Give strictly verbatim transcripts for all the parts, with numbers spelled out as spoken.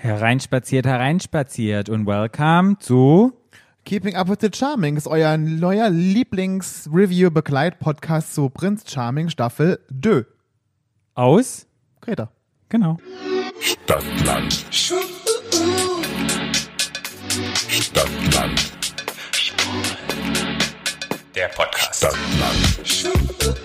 Hereinspaziert, hereinspaziert und welcome zu Keeping Up with the Charming ist euer neuer Lieblings-Review-Begleit-Podcast zu Prinz Charming Staffel zwei. Aus Greta. Genau. Stadtland. Stadtland. Der Podcast. Stadtland. Stadtland.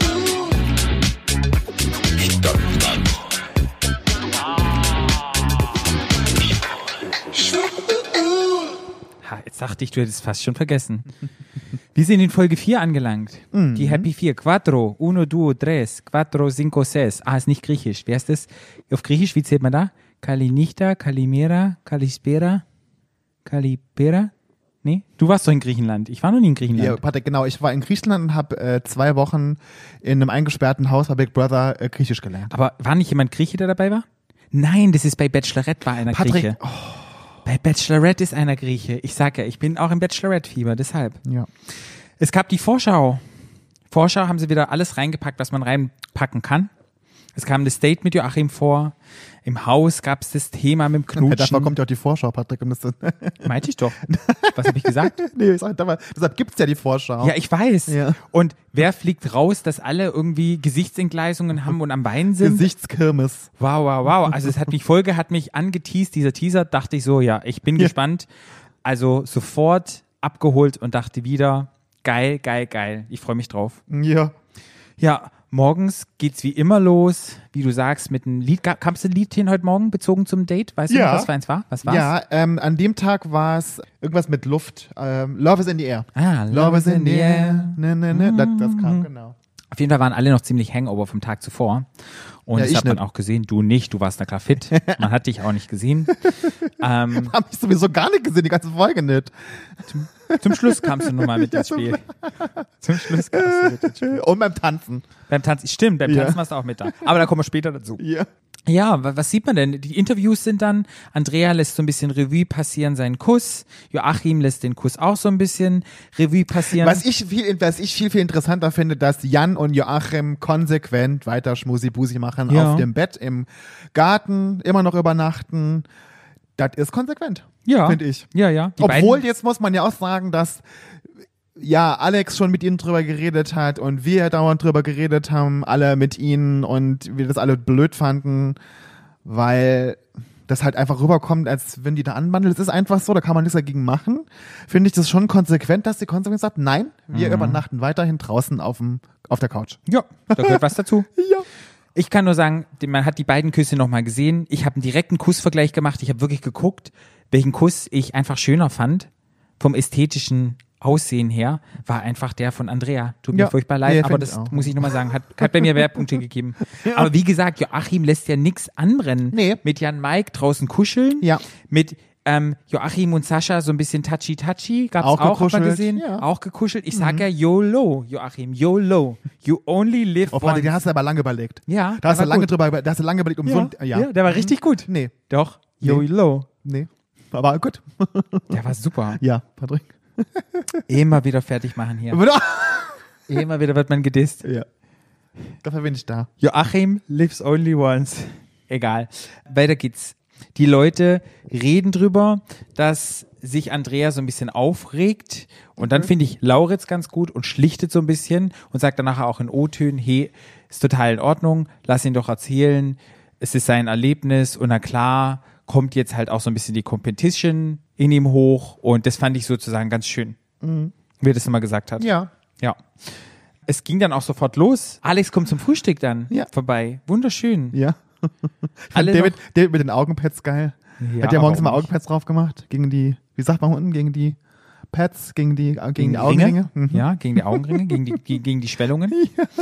Ha, jetzt dachte ich, du hättest fast schon vergessen. Wir sind in Folge vier angelangt. Mhm. Die Happy vier. Quattro, uno, duo, tres, quattro, cinco, seis. Ah, ist nicht griechisch. Wer ist das? Auf Griechisch, wie zählt man da? Kalinichta, Kalimera, Kalispera, Kalipera? Nee? Du warst doch in Griechenland. Ich war noch nie in Griechenland. Ja, Patrick, genau. Ich war in Griechenland und habe äh, zwei Wochen in einem eingesperrten Haus bei Big Brother äh, Griechisch gelernt. Aber war nicht jemand Grieche, der dabei war? Nein, das ist bei Bachelorette war einer Patrick, Grieche. Oh. Bei Bachelorette ist einer Grieche. Ich sag ja, ich bin auch im Bachelorette-Fieber, deshalb. Ja. Es gab die Vorschau. Vorschau haben sie wieder alles reingepackt, was man reinpacken kann. Es kam das Date mit Joachim vor. Im Haus gab es das Thema mit dem Knutschen. Dafür kommt ja auch die Vorschau, Patrick. Und das Meinte ich doch. Was habe ich gesagt? Nee, ich sag, deshalb gibt's ja die Vorschau. Ja, ich weiß. Ja. Und wer fliegt raus, dass alle irgendwie Gesichtsentgleisungen haben und am Weinen sind? Gesichtskirmes. Wow, wow, wow. Also es hat mich, Folge hat mich angeteased, dieser Teaser, dachte ich so, ja, ich bin Ja. gespannt. Also sofort abgeholt und dachte wieder, geil, geil, geil. Ich freue mich drauf. Ja. Ja, morgens geht's wie immer los, wie du sagst, mit einem Lied. Kam es ein Lied hin heute Morgen bezogen zum Date? Weißt du Ja. noch, was für eins war? Was war's? Ja, ähm, an dem Tag war es irgendwas mit Luft. Ähm, Love is in the air. Ah, Love is in the air. Ne, ne, ne. Das, das kam, genau. Auf jeden Fall waren alle noch ziemlich Hangover vom Tag zuvor. Und Ja, das ich hat man nicht. auch gesehen. Du nicht, du warst na klar fit. Man hat dich auch nicht gesehen. ähm, Hab ich sowieso gar nicht gesehen, die ganze Folge nicht. zum Schluss kamst du nun mal mit ins Spiel. Zum Schluss kamst du mit ins Spiel. Und beim Tanzen. Beim Tanzen, stimmt, beim Ja. Tanzen warst du auch mit da. Aber da kommen wir später dazu. Ja. Ja, wa- was sieht man denn? Die Interviews sind dann, Andrea lässt so ein bisschen Revue passieren, seinen Kuss. Joachim lässt den Kuss auch so ein bisschen Revue passieren. Was ich viel, was ich viel, viel interessanter finde, dass Jan und Joachim konsequent weiter Schmusi-Busi machen Ja. auf dem Bett, im Garten, immer noch übernachten. Das ist konsequent. Ja. Finde ich. Ja, ja. Die Obwohl, beiden, jetzt muss man ja auch sagen, dass ja, Alex schon mit ihnen drüber geredet hat und wir dauernd drüber geredet haben, alle mit ihnen und wir das alle blöd fanden, weil das halt einfach rüberkommt, als wenn die da anbandeln. Es ist einfach so, da kann man nichts dagegen machen. Finde ich das schon konsequent, dass die konsequent sagt, nein, wir Mhm. übernachten weiterhin draußen auf dem, auf der Couch. ja, da gehört was dazu. Ja. Ich kann nur sagen, man hat die beiden Küsse nochmal gesehen. Ich habe einen direkten Kussvergleich gemacht. Ich habe wirklich geguckt, welchen Kuss ich einfach schöner fand. Vom ästhetischen Aussehen her war einfach der von Andrea. Tut mir Ja. furchtbar leid, Nee, aber find das ich auch. muss ich nochmal sagen. Hat, hat bei mir Wertpunkte gegeben. Aber wie gesagt, Joachim lässt ja nichts anbrennen. Nee. Mit Jan Mike draußen kuscheln. Ja. Mit ähm, Joachim und Sascha so ein bisschen touchy-touchy. Gab's Auch auch, hat man gekuschelt, gesehen. ja. Auch gekuschelt. Ich sag ja YOLO, Joachim, YOLO. You only live Oh, warte, once. den hast du aber lange überlegt. Ja, Da hast der du war lange gut. drüber, da hast du lange überlegt, um so ein, Ja, ja. der war richtig gut. Nee, Doch, Nee. YOLO. nee. Aber gut. Der war super. Ja, Patrick. Immer wieder fertig machen hier. Immer wieder wird man gedisst. Ja. Dafür bin ich da. Joachim lives only once. Egal. Weiter geht's. Die Leute reden drüber, dass sich Andrea so ein bisschen aufregt. Und dann finde ich Lauritz ganz gut und schlichtet so ein bisschen und sagt dann nachher auch in O-Tönen, hey, ist total in Ordnung, lass ihn doch erzählen. Es ist sein Erlebnis und na klar, kommt jetzt halt auch so ein bisschen die Competition in ihm hoch und das fand ich sozusagen ganz schön, wie er das immer gesagt hat. Ja. Ja. Es ging dann auch sofort los. Alex kommt zum Frühstück dann Ja. vorbei. Wunderschön. Ja. Alle David, noch- David mit den Augenpads geil. Ja, Hat ja morgens warum mal nicht? Augenpads drauf gemacht. Gegen die, wie sagt man unten, gegen die Pads, gegen die, äh, gegen die Ringe. Augenringe. Mhm. Ja, gegen die Augenringe, gegen die, ge- gegen die Schwellungen.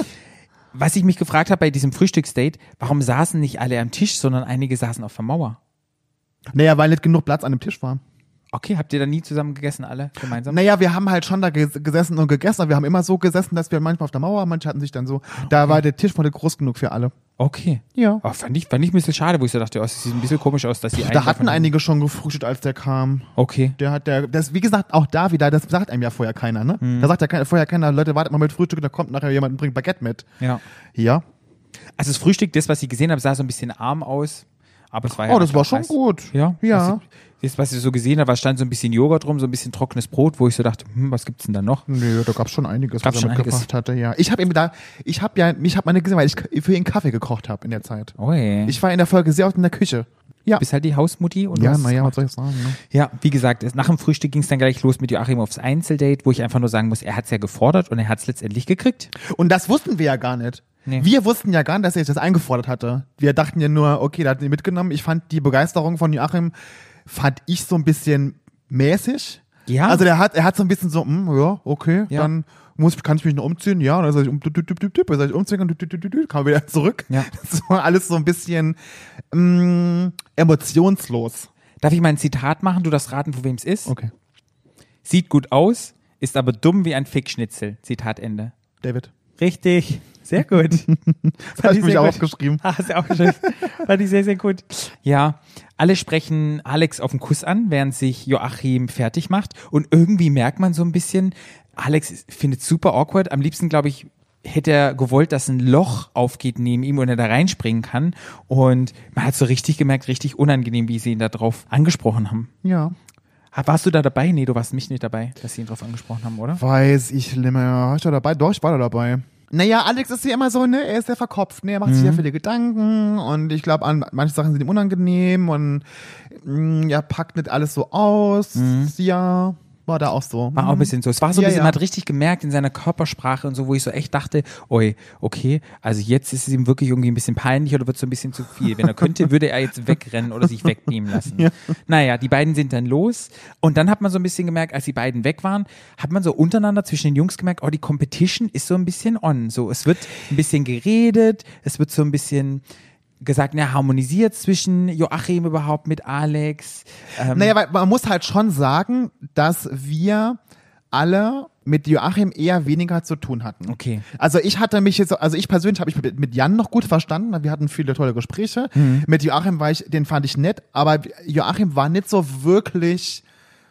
Was ich mich gefragt habe bei diesem Frühstücksdate, warum saßen nicht alle am Tisch, sondern einige saßen auf der Mauer? Naja, weil nicht genug Platz an dem Tisch war. Okay, habt ihr da nie zusammen gegessen, alle gemeinsam? Naja, wir haben halt schon da ges- gesessen und gegessen, aber wir haben immer so gesessen, dass wir manchmal auf der Mauer, manche hatten sich dann so, da war der Tisch wurde groß genug für alle. Okay. Ja. Oh, fand, ich, fand ich ein bisschen schade, wo ich so dachte, oh, es sieht ein bisschen komisch aus, dass die Da hatten einige schon gefrühstückt, als der kam. Okay. Der hat der, das, wie gesagt, auch da wieder, das sagt einem ja vorher keiner, ne? Da sagt ja keiner, vorher keiner, Leute, wartet mal mit Frühstück, da kommt nachher jemand und bringt Baguette mit. Ja. Ja. Also das Frühstück, das, was ich gesehen habe, sah so ein bisschen arm aus. Aber es war ja Oh, das war einfach schon heiß. gut. Ja. Ja. Was, das, was ich so gesehen habe, war stand so ein bisschen Joghurt rum, so ein bisschen trockenes Brot, wo ich so dachte, hm, was gibt's denn da noch? Nee, da gab's schon einiges, Gab's was er schon mitgebracht hatte, ja. Ich habe eben da, ich habe ja, mich hat meine gesehen, weil ich für ihn Kaffee gekocht habe in der Zeit. Oi. Ich war in der Folge sehr oft in der Küche. Ja. bist halt die Hausmutti und du Ja, hast es naja, gemacht. was soll ich sagen, ne? Ja, wie gesagt, es- nach dem Frühstück ging es dann gleich los mit Joachim aufs Einzeldate, wo ich einfach nur sagen muss, er hat es ja gefordert und er hat es letztendlich gekriegt. Und das wussten wir ja gar nicht. Nee. Wir wussten ja gar nicht, dass er sich das eingefordert hatte. Wir dachten ja nur, okay, der hat ihn mitgenommen. Ich fand die Begeisterung von Joachim, fand ich so ein bisschen mäßig. Ja. Also der hat, er hat so ein bisschen so, hm, ja, okay, Ja. dann muss, kann ich mich noch umziehen, ja, und dann sag ich, um, düp, düp, düp, düp, dann sag ich umziehen, und düp, düp, düp, düp, kam wieder zurück. Ja. Das war alles so ein bisschen mh, emotionslos. Darf ich mal ein Zitat machen? Du darfst raten, von wem es ist. Okay, Sieht gut aus, ist aber dumm wie ein Fickschnitzel. Zitat Ende. David. Richtig. Sehr gut. Das habe ich mich auch aufgeschrieben. Ah, hast du auch geschrieben. Fand ich sehr, sehr gut. Ja, alle sprechen Alex auf den Kuss an, während sich Joachim fertig macht. Und irgendwie merkt man so ein bisschen, Alex findet super awkward. Am liebsten, glaube ich, hätte er gewollt, dass ein Loch aufgeht neben ihm und er da reinspringen kann. Und man hat so richtig gemerkt, richtig unangenehm, wie sie ihn da drauf angesprochen haben. Ja. Warst du da dabei? Nee, du warst mich nicht dabei, dass sie ihn drauf angesprochen haben, oder? Weiß ich nicht mehr. War ich da dabei? Doch, ich war da dabei. Naja, Alex ist ja immer so, ne, er ist sehr verkopft, ne, er macht sich sehr viele Gedanken und ich glaube, an manche Sachen sind ihm unangenehm und mh, ja, packt nicht alles so aus. Ja, war da auch so. War auch ein bisschen so. Es war so ein Ja, bisschen, ja. man hat richtig gemerkt in seiner Körpersprache und so, wo ich so echt dachte, oi, okay, also jetzt ist es ihm wirklich irgendwie ein bisschen peinlich oder wird es so ein bisschen zu viel. Wenn er könnte, würde er jetzt wegrennen oder sich wegbeamen lassen. Ja. Naja, die beiden sind dann los und dann hat man so ein bisschen gemerkt, als die beiden weg waren, hat man so untereinander zwischen den Jungs gemerkt, oh, die Competition ist so ein bisschen on. So, es wird ein bisschen geredet, es wird so ein bisschen gesagt, na, harmonisiert zwischen Joachim überhaupt mit Alex. Ähm, Naja, weil man muss halt schon sagen, dass wir alle mit Joachim eher weniger zu tun hatten. Okay. Also ich hatte mich jetzt, also ich persönlich habe mich mit, mit Jan noch gut verstanden, wir hatten viele tolle Gespräche. Mhm. Mit Joachim war ich, den fand ich nett, aber Joachim war nicht so wirklich,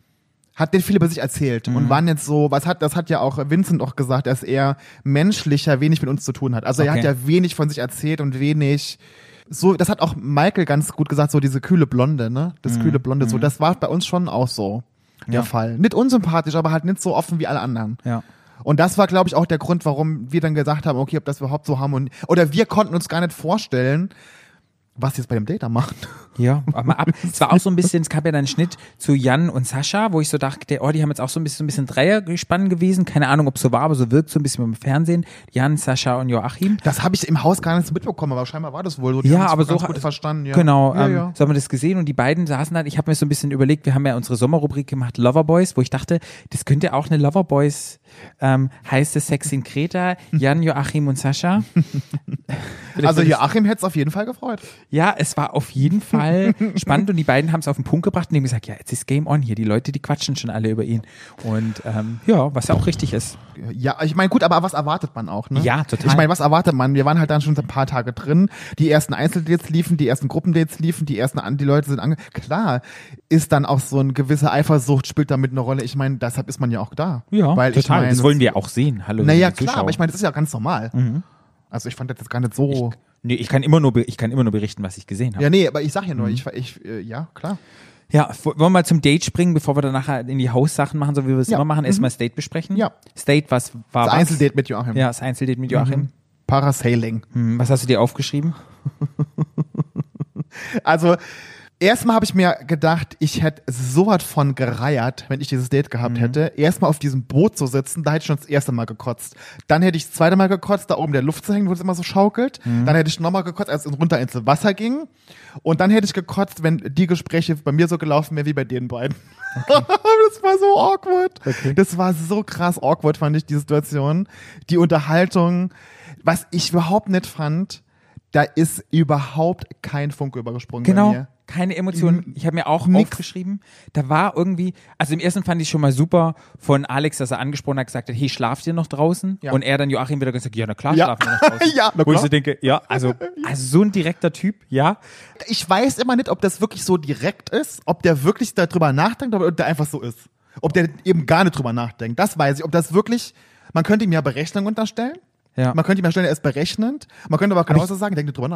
hat nicht viel über sich erzählt Mhm. und war nicht so, was hat, das hat ja auch Vincent auch gesagt, dass er menschlicher wenig mit uns zu tun hat. Also er Okay. hat ja wenig von sich erzählt und wenig, so, das hat auch Michael ganz gut gesagt, so diese kühle Blonde, ne? Das kühle Blonde, so, das war bei uns schon auch so der Mhm. Ja. Fall. Nicht unsympathisch, aber halt nicht so offen wie alle anderen. Ja. Und das war, glaube ich, auch der Grund, warum wir dann gesagt haben, okay, ob das überhaupt so harmoniert. Oder wir konnten uns gar nicht vorstellen, was die jetzt bei dem Date da machen. Ja, aber mal ab. Es war auch so ein bisschen, es gab ja dann einen Schnitt zu Jan und Sascha, wo ich so dachte, oh, die haben jetzt auch so ein bisschen, so ein bisschen Dreiergespann gewesen. Keine Ahnung, ob es so war, aber so wirkt so ein bisschen im Fernsehen. Jan, Sascha und Joachim. Das habe ich im Haus gar nicht so mitbekommen, aber scheinbar war das wohl so. Die Ja, haben aber sich ganz so gut verstanden. Ja. Genau, ja, ähm, ja. so haben wir das gesehen und die beiden saßen dann, ich habe mir so ein bisschen überlegt, wir haben ja unsere Sommerrubrik gemacht, Loverboys, wo ich dachte, das könnte auch eine Loverboys ähm, heiße Sex in Kreta, Jan, Joachim und Sascha. Also Joachim hätte es auf jeden Fall gefreut. Ja, es war auf jeden Fall spannend und die beiden haben es auf den Punkt gebracht und haben gesagt, ja, jetzt ist Game on hier, die Leute, die quatschen schon alle über ihn. Und ähm, ja, was ja auch richtig ist. Ja, ich meine, gut, aber was erwartet man auch, ne? Ja, total. Ich meine, was erwartet man? Wir waren halt dann schon ein paar Tage drin. Die ersten Einzeldates liefen, die ersten Gruppendates liefen, die ersten, an die Leute sind ange... Klar, ist dann auch so eine gewisse Eifersucht, spielt damit eine Rolle. Ich meine, deshalb ist man ja auch da. Ja, Weil total. Ich mein, das wollen wir auch sehen. Hallo, Naja, liebe klar, Zuschauer. aber ich meine, das ist ja ganz normal. Also ich fand das jetzt gar nicht so... Nee, ich kann immer nur, be- ich kann immer nur berichten, was ich gesehen habe. Ja, nee, aber ich sag ja Mhm. nur, ich, ich äh, ja, klar. Ja, w- wollen wir mal zum Date springen, bevor wir dann nachher in die Haussachen machen, so wie wir es Ja. immer machen, erstmal das Date besprechen. Ja. Das Date, was war Das was? Einzeldate mit Joachim. Ja, das Einzeldate mit Joachim. Parasailing. Hm, was hast du dir aufgeschrieben? Also, erstmal habe ich mir gedacht, ich hätte so was von gereiert, wenn ich dieses Date gehabt Mhm. hätte. Erstmal auf diesem Boot zu sitzen, da hätte ich schon das erste Mal gekotzt. Dann hätte ich das zweite Mal gekotzt, da oben in der Luft zu hängen, wo es immer so schaukelt. Mhm. Dann hätte ich nochmal gekotzt, als es runter ins Wasser ging. Und dann hätte ich gekotzt, wenn die Gespräche bei mir so gelaufen wären wie bei den beiden. Das war so awkward. Okay. Das war so krass awkward, fand ich, die Situation. Die Unterhaltung. Was ich überhaupt nicht fand, da ist überhaupt kein Funke übergesprungen bei Genau. mir. Keine Emotionen. Ich habe mir auch Nix. aufgeschrieben, da war irgendwie, also im ersten fand ich schon mal super von Alex, dass er angesprochen hat, gesagt hat, hey, schlaft ihr noch draußen? Ja. Und er dann Joachim wieder gesagt, ja, na klar, Ja. schlafen wir noch draußen. Ja, na Wo ich klar. so denke, ja, also, also so ein direkter Typ, ja. Ich weiß immer nicht, ob das wirklich so direkt ist, ob der wirklich darüber nachdenkt oder ob der einfach so ist. Ob der eben gar nicht drüber nachdenkt. Das weiß ich. Ob das wirklich, man könnte ihm ja Berechnung unterstellen. Ja. Man könnte ihm ja stellen, er ist berechnend. Man könnte aber Aber genauso sagen, denkt nicht drüber nach.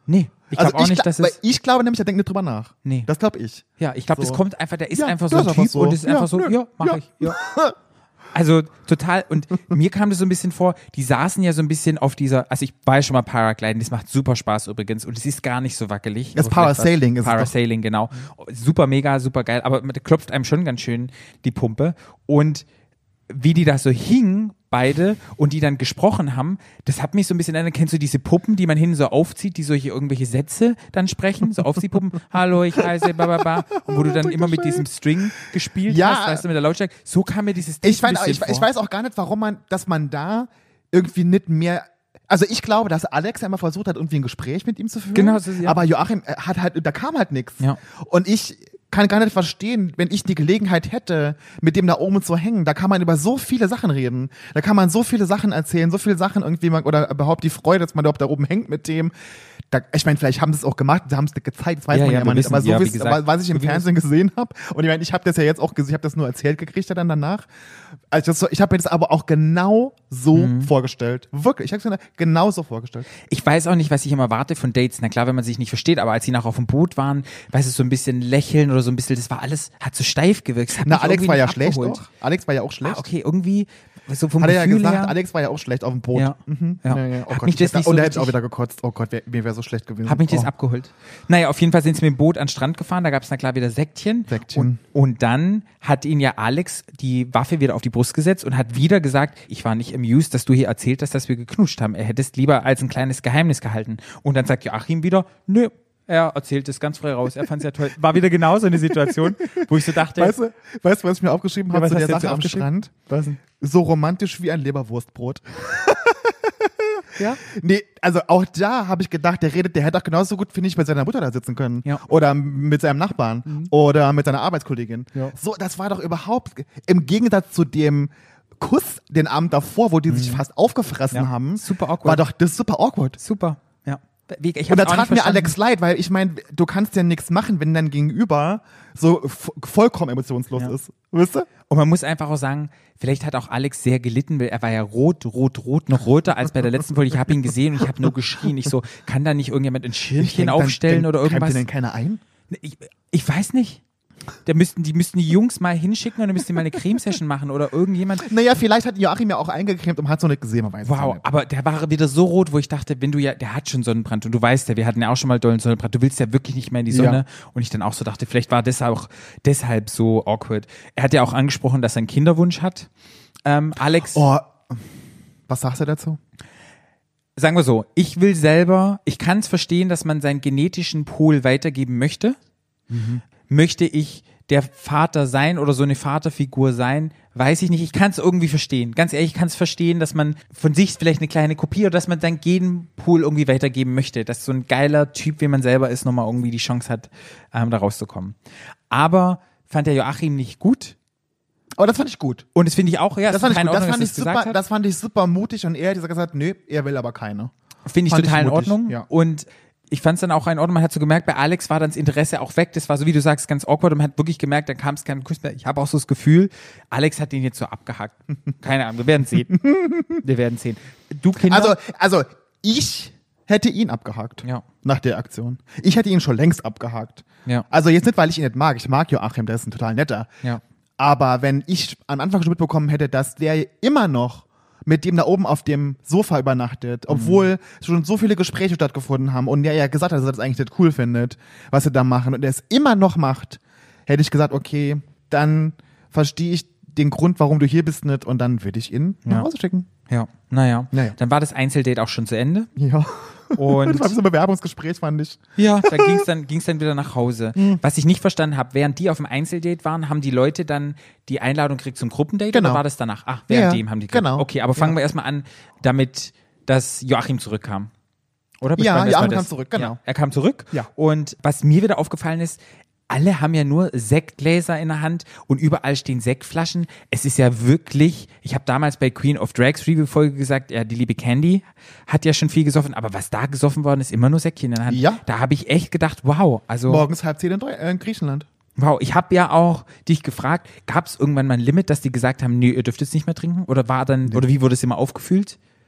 Nee, ich Also glaube auch ich, nicht, gla- dass weil es... ich glaube nämlich, der denkt nicht drüber nach. Nee. Das glaube ich. Ja, ich glaube, So. das kommt einfach, der ist Ja, einfach so das ein ist einfach Typ so. und es ist einfach Ja, so, nö. ja, mach Ja. ich. Ja. Also total, und mir kam das so ein bisschen vor, die saßen ja so ein bisschen auf dieser, also ich war ja schon mal Paragliden, das macht super Spaß übrigens und es ist gar nicht so wackelig. Das Aber vielleicht Parasailing was- ist es doch. Parasailing, genau. Super mega, super geil, aber da klopft einem schon ganz schön die Pumpe und wie die da so hingen, beide, und die dann gesprochen haben, das hat mich so ein bisschen erinnert, kennst du diese Puppen, die man hinten so aufzieht, die solche irgendwelche Sätze dann sprechen, so Aufziehpuppen, hallo, ich heiße, bababa, und wo du dann immer mit diesem String gespielt Ja. hast, weißt du, mit der Lautstärke, so kam mir dieses Ding Ich, mein, ein ich, bisschen ich vor. weiß auch gar nicht, warum man, dass man da irgendwie nicht mehr. Also ich glaube, dass Alex ja immer versucht hat, irgendwie ein Gespräch mit ihm zu führen. Genau, so ist es, ja. Aber Joachim äh, hat halt, da kam halt nichts. Ja. Und ich kann gar nicht verstehen, wenn ich die Gelegenheit hätte, mit dem da oben zu hängen, da kann man über so viele Sachen reden. Da kann man so viele Sachen erzählen, so viele Sachen irgendwie, man, oder überhaupt die Freude, dass man überhaupt da oben hängt mit dem. Da, ich meine, vielleicht haben sie es auch gemacht, sie haben es nicht gezeigt, das weiß Ja, man ja, ja, wir immer nicht. wissen, Aber so ja, wie wie es- gesagt, aber was ich im wir Fernsehen gesehen habe, und ich meine, ich habe das ja jetzt auch gesehen, ich habe das nur erzählt gekriegt ja dann danach. Also das so, ich habe mir das aber auch genau so Mhm. vorgestellt. Wirklich, ich habe es mir genau so vorgestellt. Ich weiß auch nicht, was ich immer warte von Dates. Na klar, wenn man sich nicht versteht, aber als sie nachher auf dem Boot waren, weißt du, so ein bisschen lächeln oder so ein bisschen, das war alles, hat so steif gewirkt. Das hat Na, mich Alex irgendwie war ja nicht schlecht abgeholt. doch. Alex war ja auch schlecht. Ah, okay, irgendwie, so vom Hat er ja Gefühl gesagt, her, Alex war ja auch schlecht auf dem Boot. Ja. Mhm. Ja. Ja, ja. Oh Hat Gott, mich ich das hätte- nicht und so er hätte auch richtig- wieder gekotzt. Oh Gott, wär, mir wäre so schlecht gewesen. Hat mich das oh. abgeholt. Naja, auf jeden Fall sind sie mit dem Boot an den Strand gefahren, da gab es na klar wieder Säckchen. Säckchen. Und, und dann hat ihn ja Alex die Waffe wieder auf die Brust gesetzt und hat wieder gesagt, ich war nicht amused, dass du hier erzählt hast, dass wir geknutscht haben. Er hätte es lieber als ein kleines Geheimnis gehalten. Und dann sagt Joachim wieder, nö, er erzählt es ganz frei raus, er fand es ja toll. War wieder genau so eine Situation, wo ich so dachte, Weißt du, weißt du, was ich mir aufgeschrieben Ja, habe was zu hast der du jetzt Sache am aufgeschrieben? Strand? was denn? So romantisch wie ein Leberwurstbrot. Ja? Nee, also auch da habe ich gedacht, der redet, der hätte auch genauso gut, finde ich, mit seiner Mutter da sitzen können. Ja. Oder mit seinem Nachbarn. Oder mit seiner Arbeitskollegin. Ja. So, das war doch überhaupt, im Gegensatz zu dem Kuss den Abend davor, wo die sich fast aufgefressen Ja. haben, Super awkward. war doch das super awkward. Super, ja. Wie, ich Und da hab's auch tat nicht mir verstanden. Alex leid, weil ich meine, du kannst ja nichts machen, wenn dein Gegenüber so f- vollkommen emotionslos Ja. ist. Weißt du? Und man muss einfach auch sagen, vielleicht hat auch Alex sehr gelitten, weil er war ja rot, rot, rot, noch roter als bei der letzten Folge. Ich habe ihn gesehen und ich habe nur geschrien. Ich so, kann da nicht irgendjemand ein Schirmchen denk, dann- aufstellen denk, oder irgendwas? Keimt dir denn keiner ein? Ich, ich weiß nicht. Da müssten, die müssten die Jungs mal hinschicken und dann müssten die mal eine Cremesession machen oder irgendjemand. Naja, vielleicht hat Joachim ja auch eingecremt und hat so nicht gesehen, man weiß es Wow, nicht. aber der war wieder so rot, wo ich dachte, wenn du ja, der hat schon Sonnenbrand und du weißt ja, wir hatten ja auch schon mal dollen Sonnenbrand, du willst ja wirklich nicht mehr in die Sonne. Ja. Und ich dann auch so dachte, vielleicht war das auch deshalb so awkward. Er hat ja auch angesprochen, dass er einen Kinderwunsch hat. Ähm, Alex, Oh, was sagst du dazu? sagen wir so, ich will selber, ich kann es verstehen, dass man seinen genetischen Pol weitergeben möchte. Möchte ich der Vater sein oder so eine Vaterfigur sein, weiß ich nicht. Ich kann es irgendwie verstehen. Ganz ehrlich, ich kann es verstehen, dass man von sich vielleicht eine kleine Kopie oder dass man seinen Genpool irgendwie weitergeben möchte. Dass so ein geiler Typ, wie man selber ist, nochmal irgendwie die Chance hat, ähm, da rauszukommen. Aber fand der Joachim nicht gut. Aber das fand ich gut. Und das finde ich auch, ja, Das fand ich in gut. Das Ordnung, fand dass ich er es gesagt super, hat. das fand ich super mutig und er hat gesagt, nö, er will aber keine. Finde ich Fand ich total in mutig, Ordnung. ja. Und ich fand es dann auch in Ordnung. Man hat so gemerkt, bei Alex war dann das Interesse auch weg. Das war so, wie du sagst, ganz awkward. Und man hat wirklich gemerkt, dann kam es kein Kuss mehr. Ich habe auch so das Gefühl, Alex hat den jetzt so abgehackt. Keine Ahnung, wir werden sehen. Wir werden sehen. Du Kinder? Also, also, ich hätte ihn abgehakt. Ja. Nach der Aktion. Ich hätte ihn schon längst abgehakt. Ja. Also jetzt nicht, weil ich ihn nicht mag. Ich mag Joachim, der ist ein total netter. Ja. Aber wenn ich am Anfang schon mitbekommen hätte, dass der immer noch mit dem da oben auf dem Sofa übernachtet, obwohl schon so viele Gespräche stattgefunden haben und der ja gesagt hat, dass er das eigentlich nicht cool findet, was sie da machen und er es immer noch macht, hätte ich gesagt, okay, dann verstehe ich den Grund, warum du hier bist nicht und dann würde ich ihn Ja. nach Hause schicken. Ja, naja. Naja. Dann war das Einzeldate auch schon zu Ende. Ja. Und Das war so ein Bewerbungsgespräch, fand ich. ja, da ging es dann, ging's dann wieder nach Hause. Was ich nicht verstanden habe, während die auf dem Einzeldate waren, haben die Leute dann die Einladung gekriegt zum Gruppendate Genau. oder war das danach? Ach, während Ja, dem haben die gekriegt. genau. Okay, aber fangen Ja. wir erstmal an damit, dass Joachim zurückkam. Oder? Ja, Besprechen wir Joachim erstmal kam zurück, genau. Ja, er kam zurück. Ja. Und was mir wieder aufgefallen ist, alle haben ja nur Sektgläser in der Hand und überall stehen Sektflaschen. Es ist ja wirklich, ich habe damals bei Queen of Drags Review-Folge gesagt, ja, die liebe Candy hat ja schon viel gesoffen, aber was da gesoffen worden ist, immer nur Säckchen in der Hand. Ja. Da habe ich echt gedacht, wow, also Morgens halb zehn in, Deu- äh, in Griechenland. wow, ich habe ja auch dich gefragt, gab es irgendwann mal ein Limit, dass die gesagt haben, nee, ihr dürft jetzt nicht mehr trinken? Oder war dann, oder wie wurde es immer aufgefüllt?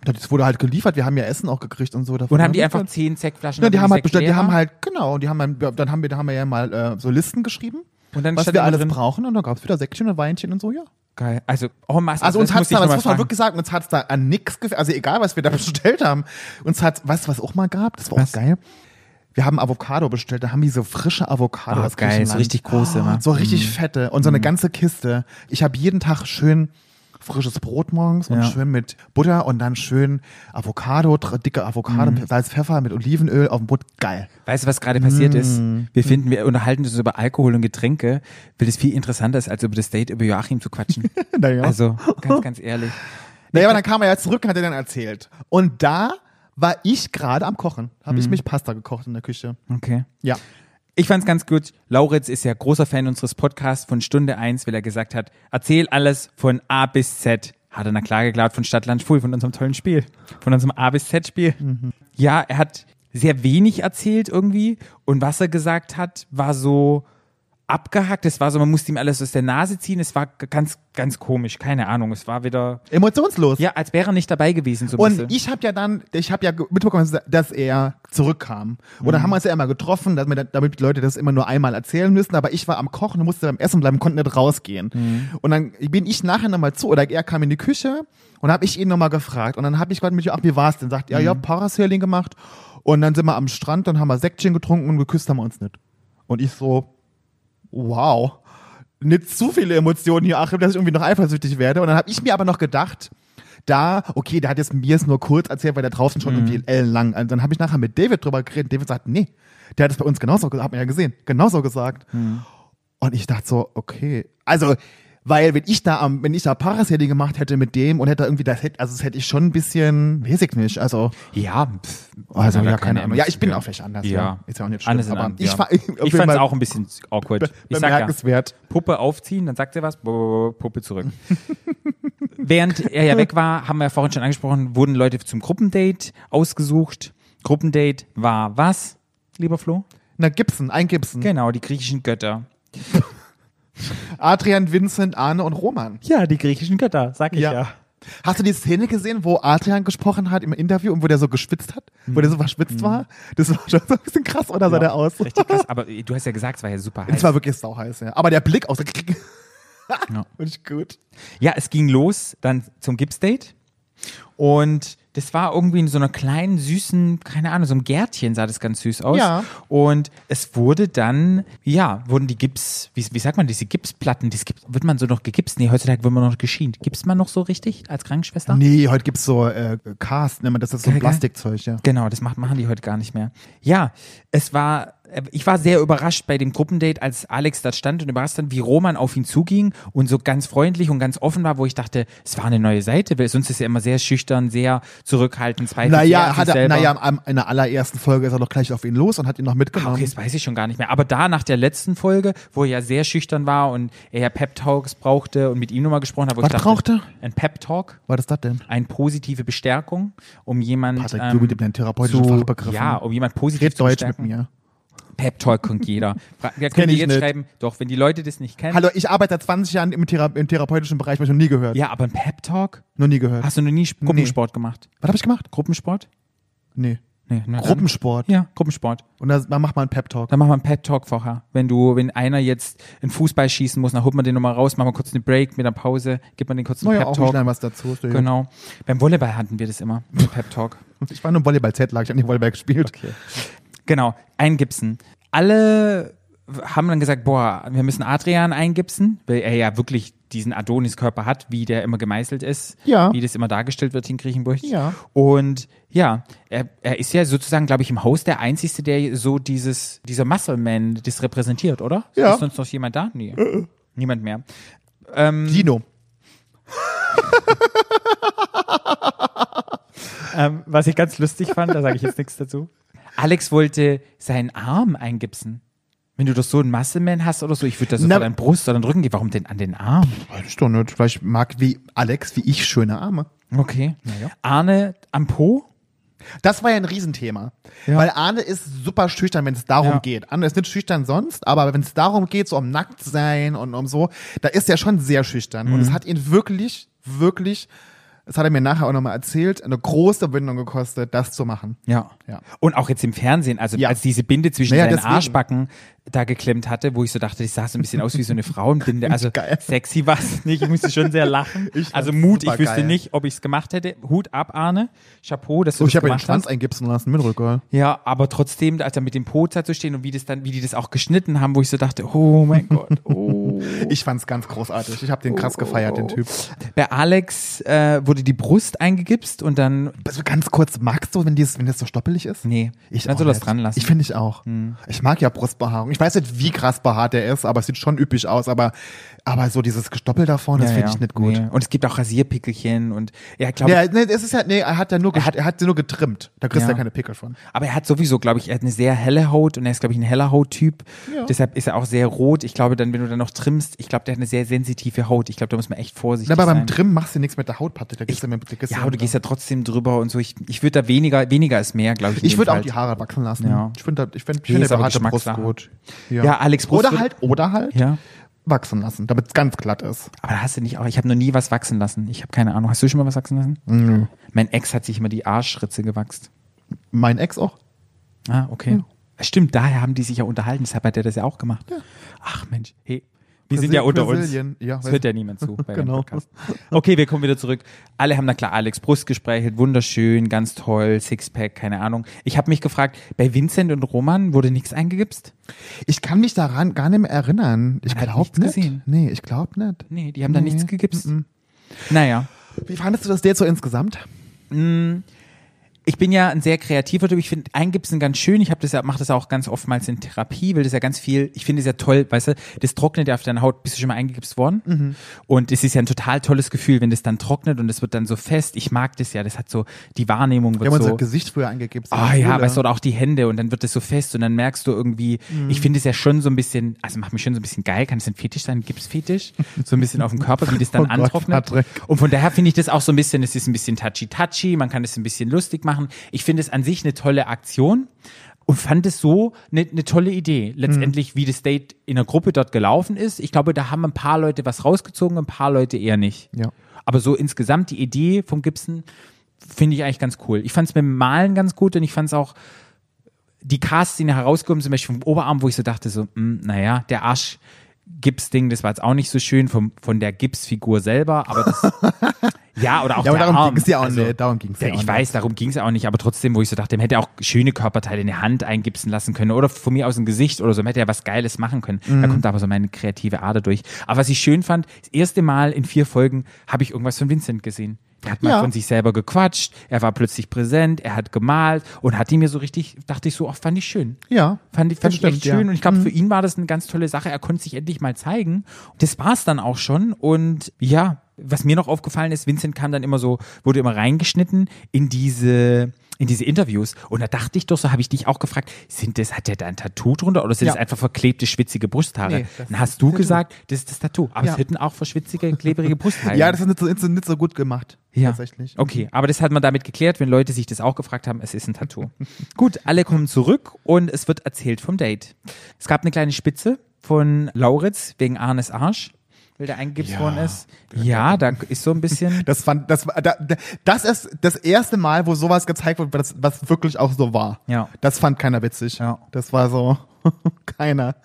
Das wurde halt geliefert, wir haben ja Essen auch gekriegt und so. Und haben die einfach zehn Sektflaschen? Ja, die haben halt Sekt bestellt, die leer? haben halt, genau, die haben dann, dann haben wir, da haben wir ja mal äh, so Listen geschrieben, Und dann was stand wir immer alles drin, brauchen und dann gab's wieder Säckchen und Weinchen und so, ja. Geil. Also, oh, Maß, Also uns das hat's muss ich da, noch das mal muss man fragen. wirklich sagen, uns hat's da an nix gefällt, also egal, was wir da bestellt haben. Uns hat, weißt du, was auch mal gab? Das war Was? auch geil. Wir haben Avocado bestellt, da haben die so frische Avocado Ah, aus geil, Griechenland. so richtig große, ne? So richtig fette und so eine ganze Kiste. Ich habe jeden Tag schön frisches Brot morgens und Ja. schön mit Butter und dann schön Avocado, dr- dicke Avocado, Salz, Pfeffer mit Olivenöl auf dem Brot. Geil. Weißt du, was gerade passiert ist? Wir finden, wir unterhalten uns über Alkohol und Getränke, weil das viel interessanter ist, als über das Date über Joachim zu quatschen. Naja. Also, ganz, ganz ehrlich. Naja, aber dann kam er ja zurück und hat er dann erzählt. Und da war ich gerade am Kochen. Habe ich mich Pasta gekocht in der Küche. Okay. Ja. Ich fand's ganz gut. Lauritz ist ja großer Fan unseres Podcasts von Stunde eins, weil er gesagt hat, erzähl alles von A bis Z. Hat er na klar geklaut von Stadt, Land, Schwul, von unserem tollen Spiel. Von unserem A bis Z Spiel. Ja, er hat sehr wenig erzählt irgendwie. Und was er gesagt hat, war so abgehackt. Es war so, man musste ihm alles aus der Nase ziehen. Es war ganz, ganz komisch. Keine Ahnung. Es war wieder, Emotionslos. ja, als wäre er nicht dabei gewesen. So ein Und bisschen. ich habe ja dann, ich habe ja mitbekommen, dass er zurückkam. Und dann haben wir uns ja immer getroffen, damit, damit die Leute das immer nur einmal erzählen müssen. Aber ich war am Kochen und musste beim Essen bleiben, konnte nicht rausgehen. Und dann bin ich nachher nochmal zu, oder er kam in die Küche und habe ich ihn nochmal gefragt. Und dann habe ich gerade mit, ach, wie war's denn? Sagt er, ja, Parasailing gemacht. Und dann sind wir am Strand und haben wir Säckchen getrunken und geküsst haben wir uns nicht. Und ich so, wow, nicht zu viele Emotionen hier, Achim, dass ich irgendwie noch eifersüchtig werde. Und dann habe ich mir aber noch gedacht, da, okay, der hat jetzt mir es nur kurz erzählt, weil der draußen schon irgendwie ellenlang. Und dann habe ich nachher mit David drüber geredet. David sagt, nee, der hat es bei uns genauso gesagt, hat man ja gesehen, genauso gesagt. Und ich dachte so, okay, also, weil wenn ich da am, wenn ich da Parasailing gemacht hätte mit dem und hätte irgendwie das hätte, also das hätte ich schon ein bisschen, weiß ich nicht, also, ja, pff, also hat er ja, keine Ahnung. Ja, ich bin Emotionen. auch vielleicht anders. Ja. Ist ja auch nicht schlimm. Anders in Aber einem, ich, ja. war, Ich fand es auch ein bisschen awkward. Ich sag ja, bemerkenswert. Puppe aufziehen, dann sagt er was, Puppe zurück. Während er ja weg war, haben wir ja vorhin schon angesprochen, wurden Leute zum Gruppendate ausgesucht. Gruppendate war was, lieber Flo? Na, Gibson, ein Gibson. Genau, die griechischen Götter. Adrian, Vincent, Arne und Roman. Ja, die griechischen Götter, sag ich ja. Hast du die Szene gesehen, wo Adrian gesprochen hat im Interview und wo der so geschwitzt hat? Wo der so verschwitzt war? Das war schon so ein bisschen krass, oder sah der aus? Richtig krass, aber du hast ja gesagt, es war ja super heiß. Es war wirklich sauheiß, ja. Aber der Blick aus der Ja. Finde ich gut. Ja, es ging los dann zum Gipsdate und das war irgendwie in so einer kleinen, süßen, keine Ahnung, so einem Gärtchen sah das ganz süß aus. Ja. Und es wurde dann, ja, wurden die Gips, wie, wie sagt man, diese Gipsplatten, die wird man so noch gegipst? Nee, heutzutage wird man noch geschient. Gipst man noch so richtig als Krankenschwester? Nee, heute gibt's so äh, Cast, nennt man das, ist so Geil, geil. Plastikzeug, ja. Genau, das macht, machen die heute gar nicht mehr. Ja, es war, ich war sehr überrascht bei dem Gruppendate, als Alex da stand und überrascht dann, wie Roman auf ihn zuging und so ganz freundlich und ganz offen war, wo ich dachte, es war eine neue Seite, weil sonst ist er immer sehr schüchtern, sehr zurückhaltend, zweifelt sehr Naja, an sich hat er, selber. naja, am- in der allerersten Folge ist er doch gleich auf ihn los und hat ihn noch Ah, mitgenommen. okay, das weiß ich schon gar nicht mehr. Aber da nach der letzten Folge, wo er ja sehr schüchtern war und er ja Pep-Talks brauchte und mit ihm nochmal gesprochen hat, wo Was ich dachte, brauchte? ein Pep-Talk, Was ist das denn? eine positive Bestärkung, um jemand Patrick, ähm, du mit den therapeutischen zu, Fachbegriffen. ja, um jemand positiv Red zu Deutsch mit bestärken. mir. Pep-Talk kennt jeder. Fra- Wer Kenn könnte ich jetzt nicht. schreiben? Doch, wenn die Leute das nicht kennen. Hallo, ich arbeite seit zwanzig Jahren im, Thera im therapeutischen Bereich, habe ich noch nie gehört. Ja, aber ein Pep-Talk? Noch nie gehört. Hast du noch nie Sp- Gruppensport gemacht? Was habe ich gemacht? Gruppensport? Nee. Nee, na dann- Gruppensport. Ja, Gruppensport. Und da da macht man einen Pep-Talk. Dann machen wir einen Pep-Talk vorher. Wenn du, wenn einer jetzt einen Fußball schießen muss, dann holt man den nochmal raus, machen wir kurz einen Break mit einer Pause, gibt man den kurz einen Naja, auch nicht Pep-Talk. schnell was dazu. Ist ja gut. Genau. Beim Volleyball hatten wir das immer, den Pep-Talk. Ich war nur im Volleyball-Z-Lag, ich habe nicht Volleyball gespielt. Okay. Genau, ein Gipsen. Alle haben dann gesagt, boah, wir müssen Adrian eingipsen, weil er ja wirklich diesen Adonis-Körper hat, wie der immer gemeißelt ist, Ja. wie das immer dargestellt wird in Griechenburg. Ja. Und ja, er, er ist ja sozusagen, glaube ich, im Haus der Einzige, der so dieses, dieser Muscle-Man das repräsentiert, oder? Ja. Ist sonst noch jemand da? Nee. Niemand mehr. Ähm, Dino. ähm, was ich ganz lustig fand, da sage ich jetzt nichts dazu. Alex wollte seinen Arm eingipsen. Wenn du doch so einen Muscle-Man hast oder so, ich würde das Na- sofort an Brust oder an den Rücken gehen. Warum denn an den Arm? Weiß ich doch nicht. Vielleicht mag wie Alex, wie ich, schöne Arme. Okay. Arne am Po? Das war ja ein Riesenthema. Ja. Weil Arne ist super schüchtern, wenn es darum Ja. geht. Arne ist nicht schüchtern sonst, aber wenn es darum geht, so um Nacktsein und um so, da ist er schon sehr schüchtern. Und es hat ihn wirklich, wirklich das hat er mir nachher auch nochmal erzählt, eine große Überwindung gekostet, das zu machen. Ja. Ja. Und auch jetzt im Fernsehen, also Ja. als diese Binde zwischen Naja, seinen deswegen. Arschbacken da geklemmt hatte, wo ich so dachte, ich sah so ein bisschen aus wie so eine Frauenbinde. Also Geil. sexy war es nicht, ich musste schon sehr lachen. Ich also fand's Mut, ich super wüsste geil. nicht, ob ich es gemacht hätte. Hut ab, Arne. Chapeau, dass du So, das ich habe den gemacht Schwanz hast. eingipsen lassen mit Rückgrat. Ja, aber trotzdem, als er mit dem Po da zu stehen und wie das dann, wie die das auch geschnitten haben, wo ich so dachte, oh mein Gott, oh. Ich fand's ganz großartig. Ich habe den krass gefeiert, den Typ. Bei Alex äh, wurde die Brust eingegipst und dann, Also ganz kurz, magst du, wenn, dies, wenn das so stoppelig ist? nee, Ich dann auch soll das nicht. dran lassen. Ich finde ich auch. Ich mag ja Brustbehaarung. Ich weiß nicht, wie krass behaart der ist, aber es sieht schon üppig aus. Aber, aber so dieses Gestoppel da vorne, das Ja, finde ja. ich nicht gut. Nee. Und es gibt auch Rasierpickelchen und er glaube Ja, nee, es ist ja, nee, er hat ja nur, Er er hat- hat, er hat sie nur getrimmt. Da kriegst du Ja. ja keine Pickel von. aber er hat sowieso, glaube ich, er hat eine sehr helle Haut und er ist, glaube ich, ein heller Hauttyp. Ja. Deshalb ist er auch sehr rot. Ich glaube dann, wenn du dann noch trimmst, ich glaube, der hat eine sehr sensitive Haut. Ich glaube, da muss man echt vorsichtig Aber beim sein. Trimmen machst du nichts mit der Hautpatte. Da gehst du mit, da gehst Ja, du aber du mit- gehst ja trotzdem drüber und so. Ich, ich würde da weniger, weniger ist mehr, glaube ich. in Ich dem würde auch Fall. die Haare wachsen lassen. Ja. Ich finde, ich finde, ich Nee, finde ist aber behaarte Brust Geschmackssache. gut. Ja, Alex Brust Oder wird- halt, oder halt Ja. wachsen lassen, damit es ganz glatt ist. Aber da hast du nicht auch, ich habe noch nie was wachsen lassen. Ich habe keine Ahnung. Hast du schon mal was wachsen lassen? Mhm. Mein Ex hat sich immer die Arschritze gewachst. Mein Ex auch. Ah, okay. Stimmt, daher haben die sich ja unterhalten, deshalb hat der das ja auch gemacht. Ach Mensch, hey, wir sind ja unter Brasilien, uns. ja, Das weiß- hört ja niemand zu bei Genau. dem Podcast. Okay, wir kommen wieder zurück. Alle haben, na klar, Alex Brust gesprächelt, wunderschön, ganz toll, Sixpack, keine Ahnung. Ich habe mich gefragt, bei Vincent und Roman wurde nichts eingegipst? Ich kann mich daran gar nicht mehr erinnern. Ich Man hat glaube nichts nicht. gesehen. Nee, ich glaube nicht. Nee, die haben da Nee. nichts gegipst. Mhm. Naja. Wie fandest du das Date so insgesamt? Ich bin ja ein sehr kreativer Typ. Ich finde Eingipsen ganz schön. Ich habe das ja, mache das auch ganz oftmals in Therapie, weil das ja ganz viel, ich finde es ja toll, weißt du, das trocknet ja auf deiner Haut. Bist du schon mal eingegipst worden? Mhm. Und es ist ja ein total tolles Gefühl, wenn das dann trocknet und es wird dann so fest. Ich mag das ja. Das hat so, die Wahrnehmung Wir wird haben so. unser Gesicht früher eingegipst. Ah ja, weißt du, oder auch die Hände und dann wird das so fest und dann merkst du irgendwie, Mhm. ich finde es ja schon so ein bisschen, also macht mich schon so ein bisschen geil, kann es ein Fetisch sein, Gipsfetisch, so ein bisschen auf dem Körper, wie das dann Oh Gott, antrocknet. Patrick. Und von daher finde ich das auch so ein bisschen, es ist ein bisschen touchy-touchy, man kann es ein bisschen lustig machen. Ich finde es an sich eine tolle Aktion und fand es so eine, eine tolle Idee. Letztendlich, wie das Date in der Gruppe dort gelaufen ist. Ich glaube, da haben ein paar Leute was rausgezogen, ein paar Leute eher nicht. Ja. Aber so insgesamt die Idee vom Gibson finde ich eigentlich ganz cool. Ich fand es mit dem Malen ganz gut und ich fand es auch, die Casts, die nachher rausgekommen sind, zum Beispiel vom Oberarm, wo ich so dachte, so, mh, naja, der Arsch Gips-Ding, das war jetzt auch nicht so schön vom, von der Gipsfigur selber, aber das, ja, oder auch Ja, aber der darum Arm. ging's ja auch Also, nicht, darum ging's ja ja, auch ich nicht. weiß, darum ging es auch nicht, aber trotzdem, wo ich so dachte, man hätte auch schöne Körperteile in die Hand eingipsen lassen können oder von mir aus ein Gesicht oder so, man hätte ja was Geiles machen können. Mhm. Da kommt aber so meine kreative Ader durch. Aber was ich schön fand, das erste Mal in vier Folgen habe ich irgendwas von Vincent gesehen. Er hat mal Ja. von sich selber gequatscht, er war plötzlich präsent, er hat gemalt und hat die mir so richtig, dachte ich so, ach, fand ich schön. Ja. Fand ich, fand das ich echt stimmt, ja. schön und ich glaube, für ihn war das eine ganz tolle Sache. Er konnte sich endlich mal zeigen. Das war's dann auch schon und ja, was mir noch aufgefallen ist, Vincent kam dann immer so, wurde immer reingeschnitten in diese in diese Interviews und da dachte ich doch so, habe ich dich auch gefragt, sind das, hat der da ein Tattoo drunter oder sind Ja. das einfach verklebte, schwitzige Brusthaare? Nee, das dann hast du gesagt, das ist das Tattoo, aber Ja. es hätten auch verschwitzige, klebrige Brusthaare. Ja, das ist nicht so, ist nicht so gut gemacht. Ja. Tatsächlich. Okay, aber das hat man damit geklärt, wenn Leute sich das auch gefragt haben, es ist ein Tattoo. Gut, alle kommen zurück und es wird erzählt vom Date. Es gab eine kleine Spitze von Lauritz wegen Arnes Arsch, weil der eingegipst Ja. worden ist. Ja, da ist so ein bisschen. Das fand, das war, da, da- das ist das erste Mal, wo sowas gezeigt wird, was, was wirklich auch so war. Ja. Das fand keiner witzig. Ja. Das war so, keiner.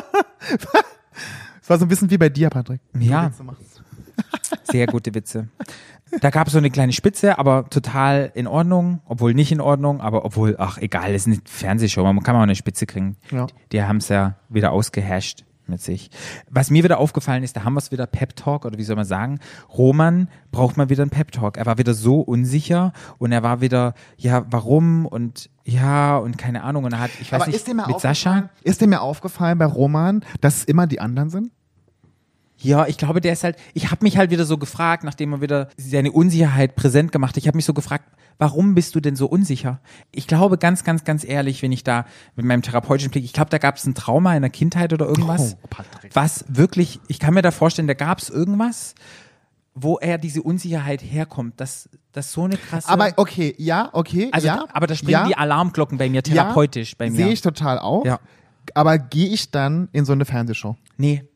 Es war so ein bisschen wie bei dir, Patrick. Ja. Witze machst. Sehr gute Witze. Da gab es so eine kleine Spitze, aber total in Ordnung, obwohl nicht in Ordnung, aber obwohl, ach egal, das ist eine Fernsehshow, man kann auch eine Spitze kriegen. Ja. Die haben es ja wieder ausgehasht mit sich. Was mir wieder aufgefallen ist, da haben wir es wieder Pep Talk oder wie soll man sagen, Roman braucht mal wieder einen Pep Talk. Er war wieder so unsicher und er war wieder, ja, warum und ja und keine Ahnung und er hat, ich weiß Aber nicht, ist dir mal mit Sascha. aufgefallen- Ist dir mir aufgefallen bei Roman, dass es immer die anderen sind? Ja, ich glaube, der ist halt, ich habe mich halt wieder so gefragt, nachdem er wieder seine Unsicherheit präsent gemacht hat, ich habe mich so gefragt, warum bist du denn so unsicher? Ich glaube ganz, ganz, ganz ehrlich, wenn ich da mit meinem therapeutischen Blick, ich glaube, da gab es ein Trauma in der Kindheit oder irgendwas, Oh, Patrick. was wirklich, ich kann mir da vorstellen, da gab es irgendwas, wo er diese Unsicherheit herkommt, dass das so eine krasse... Aber okay, ja, okay, also, ja. da, aber da springen ja, die Alarmglocken bei mir, therapeutisch ja, bei mir. Sehe ich total auch. Ja. Aber gehe ich dann in so eine Fernsehshow? Nee.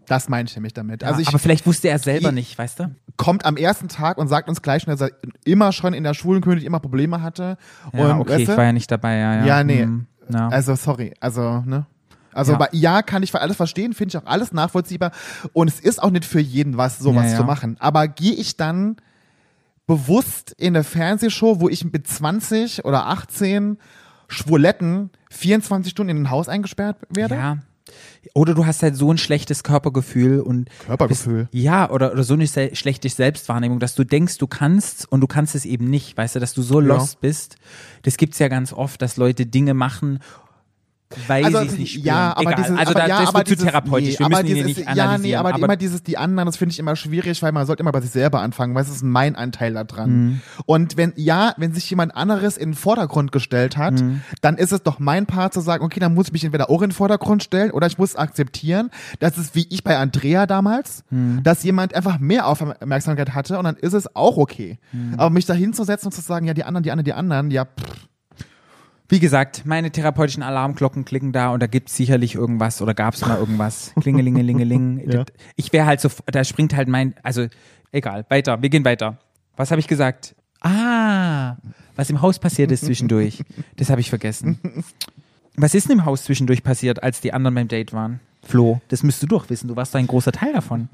Das meine ich nämlich damit. Ja, also ich, aber vielleicht wusste er selber ich- nicht, weißt du? kommt am ersten Tag und sagt uns gleich schon, dass er immer schon in der Schulenkönig immer Probleme hatte. Ja, und, okay, weißt ich du? war ja nicht dabei, ja. Ja, Ja, nee. Hm, ja. Also, sorry. Also, ne? Also, Ja. ja, ja kann ich alles verstehen, finde ich auch alles nachvollziehbar. Und es ist auch nicht für jeden was, sowas Ja, ja. zu machen. Aber gehe ich dann bewusst in eine Fernsehshow, wo ich mit zwanzig oder achtzehn Schwuletten vierundzwanzig Stunden in ein Haus eingesperrt werde? Ja. Oder du hast halt so ein schlechtes Körpergefühl und Körpergefühl. Bist, ja, oder, oder so eine se- schlechte Selbstwahrnehmung, dass du denkst, du kannst und du kannst es eben nicht, weißt du, dass du so Ja. lost bist. Das gibt's ja ganz oft, dass Leute Dinge machen, weil Also, sie es nicht spüren. ja, aber Egal. dieses, also aber, da, ja, das aber wird zu dieses, therapeutisch. nee, Wir aber müssen ihn hier dieses, nicht ja, nee, analysieren. aber, aber immer dieses, die anderen, das finde ich immer schwierig, weil man sollte immer bei sich selber anfangen, weil es ist mein Anteil da dran. Mhm. Und wenn, ja, wenn sich jemand anderes in den Vordergrund gestellt hat, Mhm. dann ist es doch mein Part zu sagen, okay, dann muss ich mich entweder auch in den Vordergrund stellen oder ich muss akzeptieren, dass es wie ich bei Andrea damals, Mhm. dass jemand einfach mehr Aufmerksamkeit hatte und dann ist es auch okay. Mhm. Aber mich da hinzusetzen und zu sagen, ja, die anderen, die anderen, die anderen, ja, pff, Wie gesagt, meine therapeutischen Alarmglocken klicken da und da gibt's sicherlich irgendwas oder gab's mal irgendwas. Klingelingelingeling. Ja. Ich wäre halt so, da springt halt mein, also egal, weiter, wir gehen weiter. Was habe ich gesagt? Ah, was im Haus passiert ist zwischendurch. Das habe ich vergessen. Was ist denn im Haus zwischendurch passiert, als die anderen beim Date waren? Flo, das müsstest du doch wissen, du warst doch ein großer Teil davon.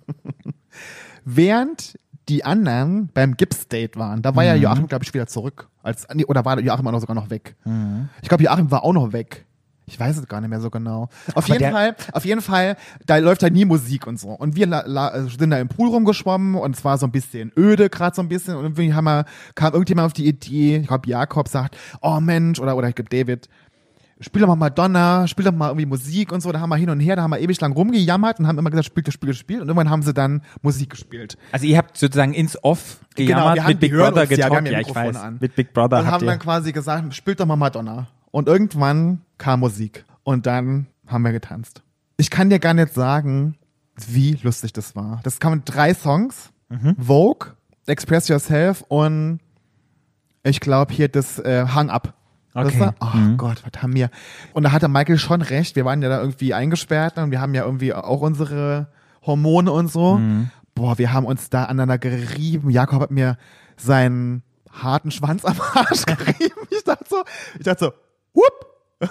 während die anderen beim Gips-Date waren, da war Mhm. ja Joachim, glaube ich, wieder zurück. Als, nee, oder war Joachim auch noch sogar noch weg? Mhm. Ich glaube, Joachim war auch noch weg. Ich weiß es gar nicht mehr so genau. Auf jeden der- Fall, auf jeden Fall, da läuft halt nie Musik und so. Und wir la, la, sind da im Pool rumgeschwommen und es war so ein bisschen öde, gerade so ein bisschen. Und irgendwie haben wir, kam irgendjemand auf die Idee, ich glaube Jakob sagt, oh Mensch, oder, oder ich glaube David, spiel doch mal Madonna, spiel doch mal irgendwie Musik und so. Da haben wir hin und her, da haben wir ewig lang rumgejammert und haben immer gesagt, spiel, spiel, spiel. Und irgendwann haben sie dann Musik gespielt. Also ihr habt sozusagen ins Off gejammert, wir haben- mit Big wir hören Brother uns ja, wir getalkt. haben ja Ja, ich Mikrofone weiß. an. Mit Big Brother Und habt haben ihr. dann quasi gesagt, spielt doch mal Madonna. Und irgendwann kam Musik. Und dann haben wir getanzt. Ich kann dir gar nicht sagen, wie lustig das war. Das kamen drei Songs. Mhm. Vogue, Express Yourself und ich glaube hier das äh, Hang Up. Okay. Weißt du? Oh Mhm. Gott, was haben wir? Und da hatte Michael schon recht. Wir waren ja da irgendwie eingesperrt und wir haben ja irgendwie auch unsere Hormone und so. Mhm. Boah, wir haben uns da aneinander gerieben. Jakob hat mir seinen harten Schwanz am Arsch gerieben. Ich dachte so, ich dachte so, whoop.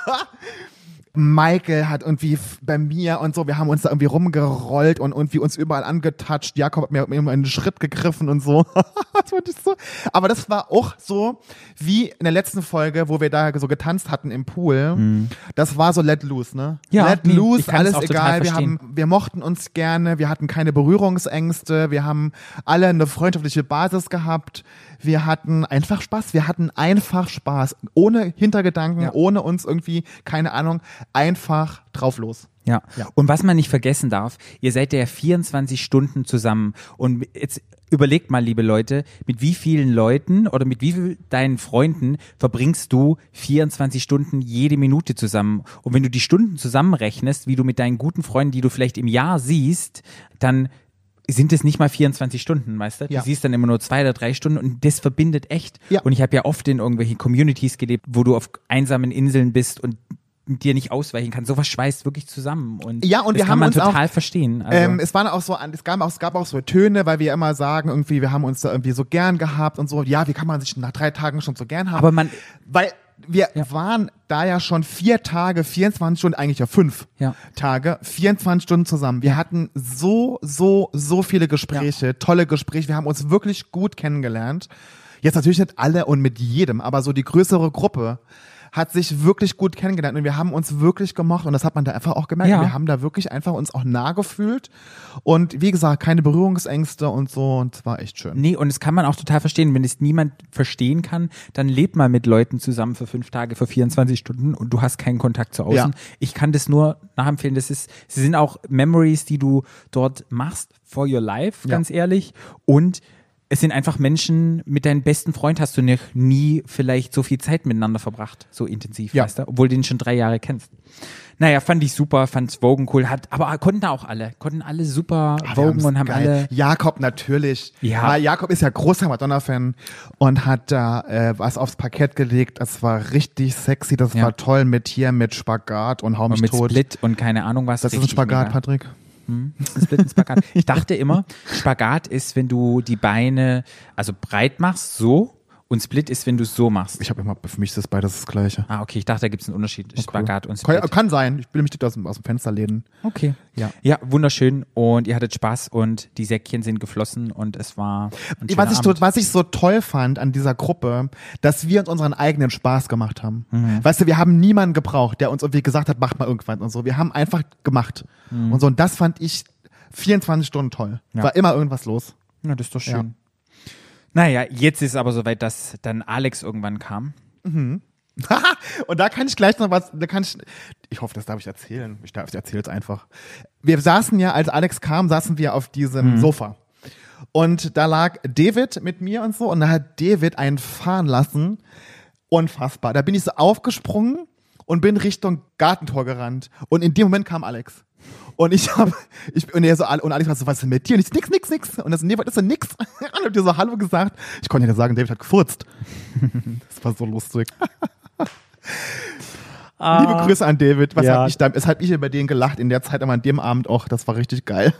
Michael hat irgendwie f- bei mir und so, wir haben uns da irgendwie rumgerollt und irgendwie uns überall angetatscht. Jakob hat mir immer einen Schritt gegriffen und so. Das war nicht so. Aber das war auch so wie in der letzten Folge, wo wir da so getanzt hatten im Pool. Das war so let loose, ne? Ja, let nee, ich loose, kann es alles auch total egal. Wir verstehen. haben, wir mochten uns gerne, wir hatten keine Berührungsängste, wir haben alle eine freundschaftliche Basis gehabt. Wir hatten einfach Spaß, wir hatten einfach Spaß. Ohne Hintergedanken, Ja. ohne uns irgendwie, keine Ahnung, einfach drauf los. Ja. Ja. Und was man nicht vergessen darf, ihr seid ja vierundzwanzig Stunden zusammen. Und jetzt überlegt mal, liebe Leute, mit wie vielen Leuten oder mit wie vielen deinen Freunden verbringst du vierundzwanzig Stunden jede Minute zusammen? Und wenn du die Stunden zusammenrechnest, wie du mit deinen guten Freunden, die du vielleicht im Jahr siehst, dann sind es nicht mal vierundzwanzig Stunden, weißt du? Ja. Du siehst dann immer nur zwei oder drei Stunden und das verbindet echt. Ja. Und ich habe ja oft in irgendwelchen Communities gelebt, wo du auf einsamen Inseln bist und dir nicht ausweichen kannst. Sowas schweißt wirklich zusammen. Und Ja, und das wir kann haben man uns total auch, verstehen. Also, Ähm, es waren auch so, es gab auch, es gab auch so Töne, weil wir immer sagen, irgendwie, wir haben uns da irgendwie so gern gehabt und so. Ja, wie kann man sich nach drei Tagen schon so gern haben? aber man, Weil wir Ja. waren da ja schon vier Tage, vierundzwanzig Stunden, eigentlich ja fünf Ja. Tage, vierundzwanzig Stunden zusammen. Wir hatten so, so, so viele Gespräche, tolle Gespräche. Wir haben uns wirklich gut kennengelernt. Jetzt natürlich nicht alle und mit jedem, aber so die größere Gruppe hat sich wirklich gut kennengelernt und wir haben uns wirklich gemocht und das hat man da einfach auch gemerkt. Ja. Wir haben da wirklich einfach uns auch nah gefühlt und wie gesagt, keine Berührungsängste und so und es war echt schön. nee, und das kann man auch total verstehen. Wenn es niemand verstehen kann, dann lebt mal mit Leuten zusammen für fünf Tage, für vierundzwanzig Stunden und du hast keinen Kontakt zu außen. Ja. Ich kann das nur nachempfehlen. Das ist, sie sind auch Memories, die du dort machst for your life, Ja. ganz ehrlich. Und es sind einfach Menschen, mit deinem besten Freund hast du noch nie vielleicht so viel Zeit miteinander verbracht, so intensiv, Ja. weißt du, obwohl du den schon drei Jahre kennst. Naja, fand ich super, fand Vogue cool, hat, aber konnten auch alle, konnten alle super Ah, wir Vogue haben's und haben geil. alle, Jakob natürlich. Ja. Weil Jakob ist ja großer Madonna-Fan und hat da äh, was aufs Parkett gelegt. Das war richtig sexy, das Ja. war toll mit hier, mit Spagat und Hau mich und mit tot. Split und keine Ahnung was. Das ist ein richtig Spagat, mega. Patrick. Hm? Ein Split und Spagat. Ich dachte immer, Spagat ist, wenn du die Beine also breit machst, so. Und Split ist, wenn du es so machst. Ich habe immer, für mich ist das beides das Gleiche. Ah, okay, ich dachte, da gibt es einen Unterschied. Okay. Spagat und Split. Kann, kann sein. Ich will mich nicht aus, dem- aus dem Fenster lehnen. Okay. Ja. Ja, wunderschön. Und ihr hattet Spaß und die Säckchen sind geflossen und es war ein schöner Was ich, so, Abend. was ich so toll fand an dieser Gruppe, dass wir uns unseren eigenen Spaß gemacht haben. Mhm. Weißt du, wir haben niemanden gebraucht, der uns irgendwie gesagt hat, macht mal irgendwas und so. Wir haben einfach gemacht. Mhm. Und so, und das fand ich vierundzwanzig Stunden toll. Ja. War immer irgendwas los. Ja, das ist doch schön. Ja. Naja, jetzt ist es aber soweit, dass dann Alex irgendwann kam. Und da kann ich gleich noch was, da kann ich, ich hoffe, das darf ich erzählen. Ich darf, ich erzähle es einfach. Wir saßen ja, als Alex kam, saßen wir auf diesem Sofa. Und da lag David mit mir und so, und da hat David einen fahren lassen. Unfassbar. Da bin ich so aufgesprungen und bin Richtung Gartentor gerannt. Und in dem Moment kam Alex. Und ich habe, ich, und er so, und Alex war so, was ist denn mit dir? Und ich so, nix, nix, nix. Und er so, nee, was ist denn nix? Und hab dir so Hallo gesagt. Ich konnte ja sagen, David hat gefurzt. Das war so lustig. Liebe Grüße an David. Was ja. hab ich da, es hat ich über den gelacht in der Zeit, aber an dem Abend auch. Das war richtig geil.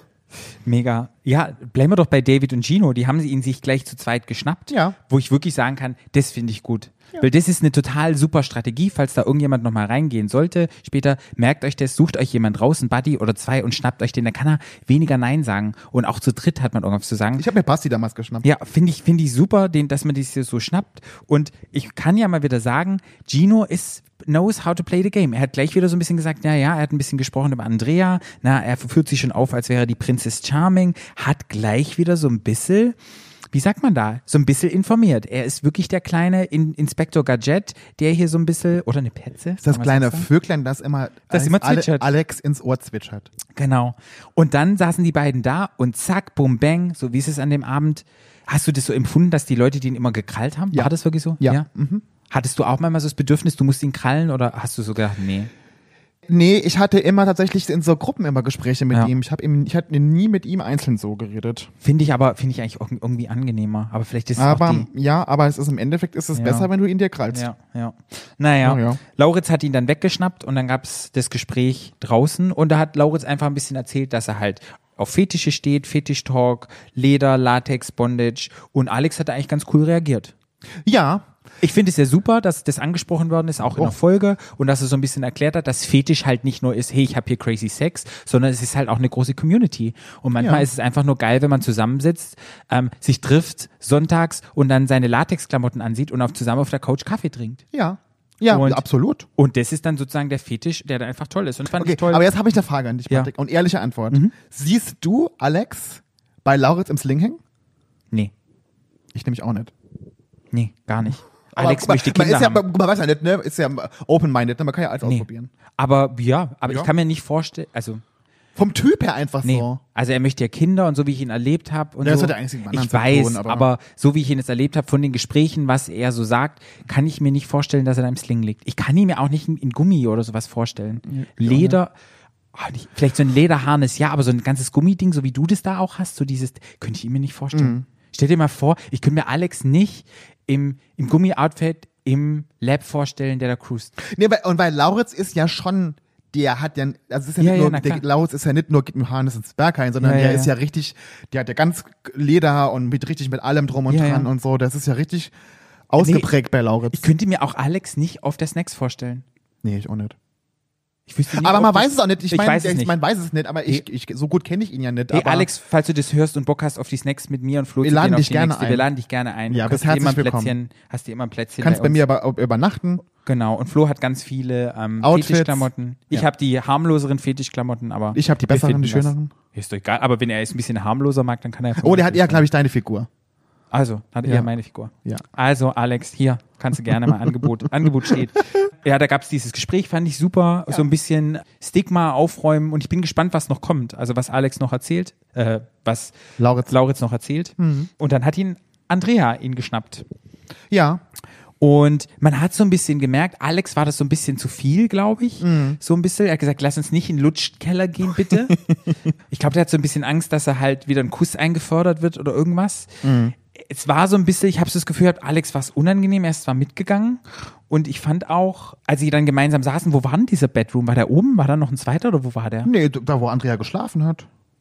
Mega. Ja, bleiben wir doch bei David und Gino. Die haben sie ihn sich gleich zu zweit geschnappt. Ja. Wo ich wirklich sagen kann, das finde ich gut. Weil das ist eine total super Strategie, falls da irgendjemand nochmal reingehen sollte. Später merkt euch das, sucht euch jemand raus, ein Buddy oder zwei und schnappt euch den. Da kann er weniger Nein sagen. Und auch zu dritt hat man irgendwas zu sagen. Ich habe mir Basti damals geschnappt. Ja, finde ich, finde ich super, den, dass man das hier so schnappt. Und ich kann ja mal wieder sagen, Gino ist, knows how to play the game. Er hat gleich wieder so ein bisschen gesagt, ja, ja, er hat ein bisschen gesprochen über Andrea. Na, er führt sich schon auf, als wäre er die Princess Charming. Hat gleich wieder so ein bisschen, wie sagt man da, so ein bisschen informiert. Er ist wirklich der kleine In- Inspektor Gadget, der hier so ein bisschen, oder eine Petze. Das, das kann man kleine so sagen? Vöglein, das immer, Das immer Ale- zwitschert. Alex ins Ohr zwitschert. Genau. Und dann saßen die beiden da und zack, bum, bang, so wie ist es an dem Abend. Hast du das so empfunden, dass die Leute den immer gekrallt haben? Ja. War das wirklich so? Ja. Mhm. Hattest du auch manchmal so das Bedürfnis, du musst ihn krallen oder hast du so gedacht, nee? Nee, ich hatte immer tatsächlich in so Gruppen immer Gespräche mit Ja. ihm. Ich habe ihm, ich hatte nie mit ihm einzeln so geredet. Finde ich aber, finde ich eigentlich auch irgendwie angenehmer. Aber vielleicht ist es auch Aber die. ja, aber es ist im Endeffekt ist es Ja. besser, wenn du ihn dir krallst. Ja, ja. Naja, Ja, ja. Lauritz hat ihn dann weggeschnappt und dann gab's das Gespräch draußen und da hat Lauritz einfach ein bisschen erzählt, dass er halt auf Fetische steht, Fetisch-Talk, Leder, Latex, Bondage und Alex hat da eigentlich ganz cool reagiert. Ja, Ich finde es ja super, dass das angesprochen worden ist, auch in Oh. der Folge und dass er so ein bisschen erklärt hat, dass Fetisch halt nicht nur ist, hey, ich habe hier crazy Sex, sondern es ist halt auch eine große Community. Und manchmal Ja. ist es einfach nur geil, wenn man zusammensitzt, ähm, sich trifft sonntags und dann seine Latexklamotten ansieht und auf, zusammen auf der Couch Kaffee trinkt. ja, ja, Und- absolut. Und das ist dann sozusagen der Fetisch, der dann einfach toll ist. Und fand Okay, ich toll. aber jetzt habe ich eine Frage an dich, Ja. Patrick, und ehrliche Antwort. Mhm. Siehst du Alex bei Lauritz im Sling hängen? nee, Ich nämlich auch nicht. nee, gar nicht. Aber Alex guck mal, möchte man Kinder ist ja, haben. man weiß ja nicht, ne? Ist ja open-minded, ne? Man kann ja alles Nee. ausprobieren. Aber ja, aber Ja. ich kann mir nicht vorstellen, also Vom Typ her einfach nee, so. also er möchte ja Kinder und so wie ich ihn erlebt habe und Ja, das so. hat er eigentlich mit anderen Ich weiß, Symptomen, aber, aber- so wie ich ihn jetzt erlebt habe von den Gesprächen, was er so sagt, kann ich mir nicht vorstellen, dass er da im Sling liegt. Ich kann ihn mir auch nicht in, in Gummi oder sowas vorstellen. Leder, oh, nicht, vielleicht so ein Lederharnis, ja, aber so ein ganzes Gummiding, so wie du das da auch hast, so dieses, könnte ich ihm mir nicht vorstellen. Mhm. Stell dir mal vor, ich könnte mir Alex nicht im, im Gummi-Outfit im Lab vorstellen, der da cruist. Nee, weil, und weil Lauritz ist ja schon, der hat ja, also es ist ja, Ja, nicht ja, nur, na der klar. Lauritz ist ja nicht nur, gib mir Harnis ins Berghain, sondern Ja, ja, der ja. ist ja richtig, der hat ja ganz Leder und mit richtig mit allem drum und Ja, dran ja. und so. Das ist ja richtig ausgeprägt bei Lauritz. Ich könnte mir auch Alex nicht auf der Snacks vorstellen. Nee, ich auch nicht. Ich wüsste nicht, Aber ob man das- weiß es auch nicht. Ich, Ich meine, weiß es ich nicht. mein, weiß es nicht, aber ich, ich, so gut kenne ich ihn ja nicht. Hey aber Alex, falls du das hörst und Bock hast auf die Snacks mit mir und Flo Wir zu laden gehen auf dich die gerne nächste, ein. wir laden dich gerne ein. Ja, Du bist hast dir immer ein herzlich willkommen. Plätzchen, hast dir immer ein Plätzchen kannst bei uns. mir aber übernachten. Genau, und Flo hat ganz viele ähm, Outfits. Fetischklamotten. Ich Ja. habe die harmloseren Fetischklamotten, aber Ich habe die wir besseren, finden die was. schöneren. Ist doch egal, aber wenn er es ein bisschen harmloser mag, dann kann er. Oh, der hat eher, glaube ich, deine Figur. Also, hat Ja. eher meine Figur. Ja. Also, Alex, hier, kannst du gerne mal Angebot, Angebot steht. Ja, da gab's dieses Gespräch, fand ich super, so ein bisschen Stigma aufräumen und ich bin gespannt, was noch kommt. Also, was Alex noch erzählt, äh, was Lauritz. Lauritz noch erzählt. Mhm. Und dann hat ihn Andrea ihn geschnappt. Ja. Und man hat so ein bisschen gemerkt, Alex war das so ein bisschen zu viel, glaube ich. Mhm. So ein bisschen. Er hat gesagt, lass uns nicht in den Lutschkeller gehen, bitte. Ich glaube, der hat so ein bisschen Angst, dass er halt wieder ein Kuss eingefordert wird oder irgendwas. Mhm. Es war so ein bisschen, ich habe so das Gefühl, Alex war es unangenehm, er ist zwar mitgegangen und ich fand auch, als sie dann gemeinsam saßen, wo war denn dieser Bedroom? War der oben? War da noch ein zweiter oder wo war der? Nee, da wo Andrea geschlafen hat.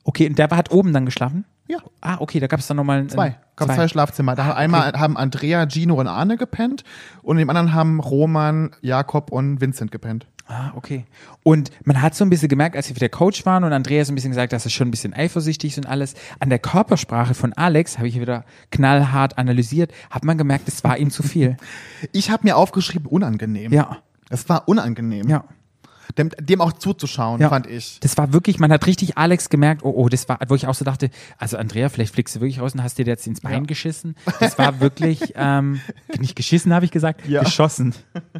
Okay, und der hat oben dann geschlafen? Ja. Ah, okay, da gab es dann nochmal Zwei. Gab zwei Schlafzimmer. Da einmal haben Andrea, Gino und Arne gepennt und in dem anderen haben Roman, Jakob und Vincent gepennt. Ah, okay. Und man hat so ein bisschen gemerkt, als wir wieder Coach waren und Andrea so ein bisschen gesagt, dass er schon ein bisschen eifersüchtig ist und alles. An der Körpersprache von Alex, habe ich wieder knallhart analysiert, hat man gemerkt, es war ihm zu viel. Ich habe mir aufgeschrieben, unangenehm. Ja. Es war unangenehm. Ja. Dem, dem auch zuzuschauen, Ja. fand ich. Das war wirklich, man hat richtig Alex gemerkt, oh, oh, das war, wo ich auch so dachte, also Andrea, vielleicht fliegst du wirklich raus und hast dir jetzt ins Bein Ja. geschissen. Das war wirklich, ähm, nicht geschissen, habe ich gesagt, Ja. geschossen.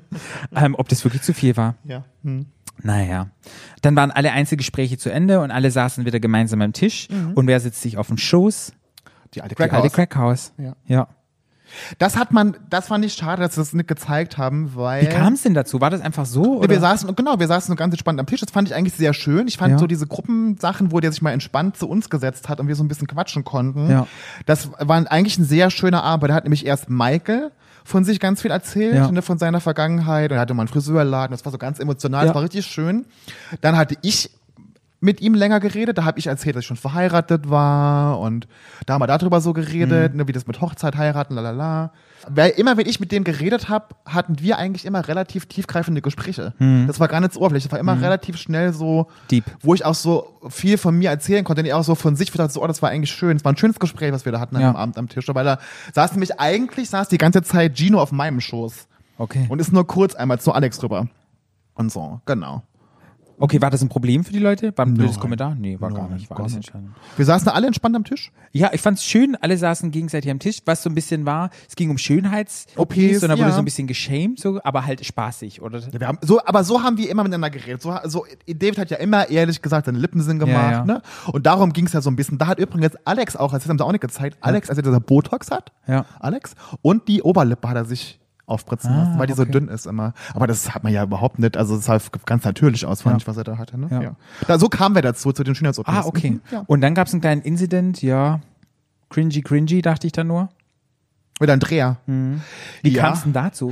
ähm, ob das wirklich zu viel war. Ja. Hm. Naja. Dann waren alle Einzelgespräche zu Ende und alle saßen wieder gemeinsam am Tisch. Mhm. Und wer sitzt sich auf dem Schoß? Die alte Die alte Crackhouse. Crackhouse. Ja. Ja. Das hat man, das fand ich schade, dass sie das nicht gezeigt haben, weil. Wie kam es denn dazu? War das einfach so? Nee, Oder? wir saßen, genau, wir saßen so ganz entspannt am Tisch. Das fand ich eigentlich sehr schön. Ich fand Ja. so diese Gruppensachen, wo der sich mal entspannt zu uns gesetzt hat und wir so ein bisschen quatschen konnten. Ja. Das war eigentlich ein sehr schöner Abend. Da hat nämlich erst Michael von sich ganz viel erzählt, Ja. ne, von seiner Vergangenheit. Und er hatte mal einen Friseurladen. Das war so ganz emotional. Ja. Das war richtig schön. Dann hatte ich mit ihm länger geredet. Da habe ich erzählt, dass ich schon verheiratet war und da haben wir darüber so geredet, Mhm. ne, wie das mit Hochzeit, heiraten, lalala. Weil immer, wenn ich mit dem geredet habe, hatten wir eigentlich immer relativ tiefgreifende Gespräche. Das war gar nicht so oberflächlich. Das war immer relativ schnell so, Deep. wo ich auch so viel von mir erzählen konnte. Und er auch so von sich dachte, so, oh, das war eigentlich schön. Es war ein schönes Gespräch, was wir da hatten an Ja. dem Abend am Tisch. Weil da saß nämlich eigentlich, saß die ganze Zeit Gino auf meinem Schoß. Okay. Und ist nur kurz einmal zu Alex rüber. Und so, genau. Okay, war das ein Problem für die Leute? War ein blödes Nein. Kommentar? Nee, war gar Nein, nicht. War gar alles nicht. entscheidend. Wir saßen da alle entspannt am Tisch. Ja, ich fand's schön, alle saßen gegenseitig am Tisch, was so ein bisschen war, es ging um Schönheits-O Ps O Ps, und da wurde ja. so ein bisschen geschämt, so, aber halt spaßig, oder? Wir haben, so, aber so haben wir immer miteinander geredet. So, so, David hat ja immer ehrlich gesagt, seine Lippen sind gemacht. Ja, ja. Ne? Und darum ging es ja so ein bisschen. Da hat übrigens Alex auch, das haben sie auch nicht gezeigt, Alex, als er dieser Botox hat, Ja. Alex, und die Oberlippe hat er sich aufspritzen Ah, lassen, weil die so okay. dünn ist immer. Aber das hat man ja überhaupt nicht. Also es sah ganz natürlich aus, fand Ja. ich, was er da hatte. Ne? Ja. Ja. Da, so kamen wir dazu, zu den Schönheits-O Ps. Ah, okay. Mhm, ja. Und dann gab's einen kleinen Incident, ja, cringy, cringy, dachte ich dann nur. Mit Andrea. Wie Ja. kam's denn dazu?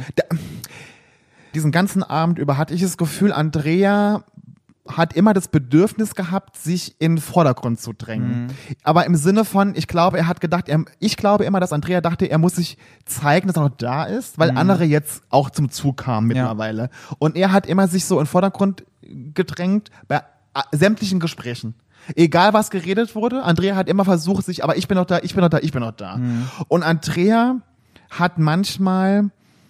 Diesen ganzen Abend über hatte ich das Gefühl, Andrea hat immer das Bedürfnis gehabt, sich in den Vordergrund zu drängen. Aber im Sinne von, ich glaube, er hat gedacht, er, ich glaube immer, dass Andrea dachte, er muss sich zeigen, dass er noch da ist, weil andere jetzt auch zum Zug kamen mittlerweile. Und er hat immer sich so in den Vordergrund gedrängt bei a- sämtlichen Gesprächen. Egal was geredet wurde, Andrea hat immer versucht, sich, aber ich bin noch da, ich bin noch da, ich bin noch da. Und Andrea hat manchmal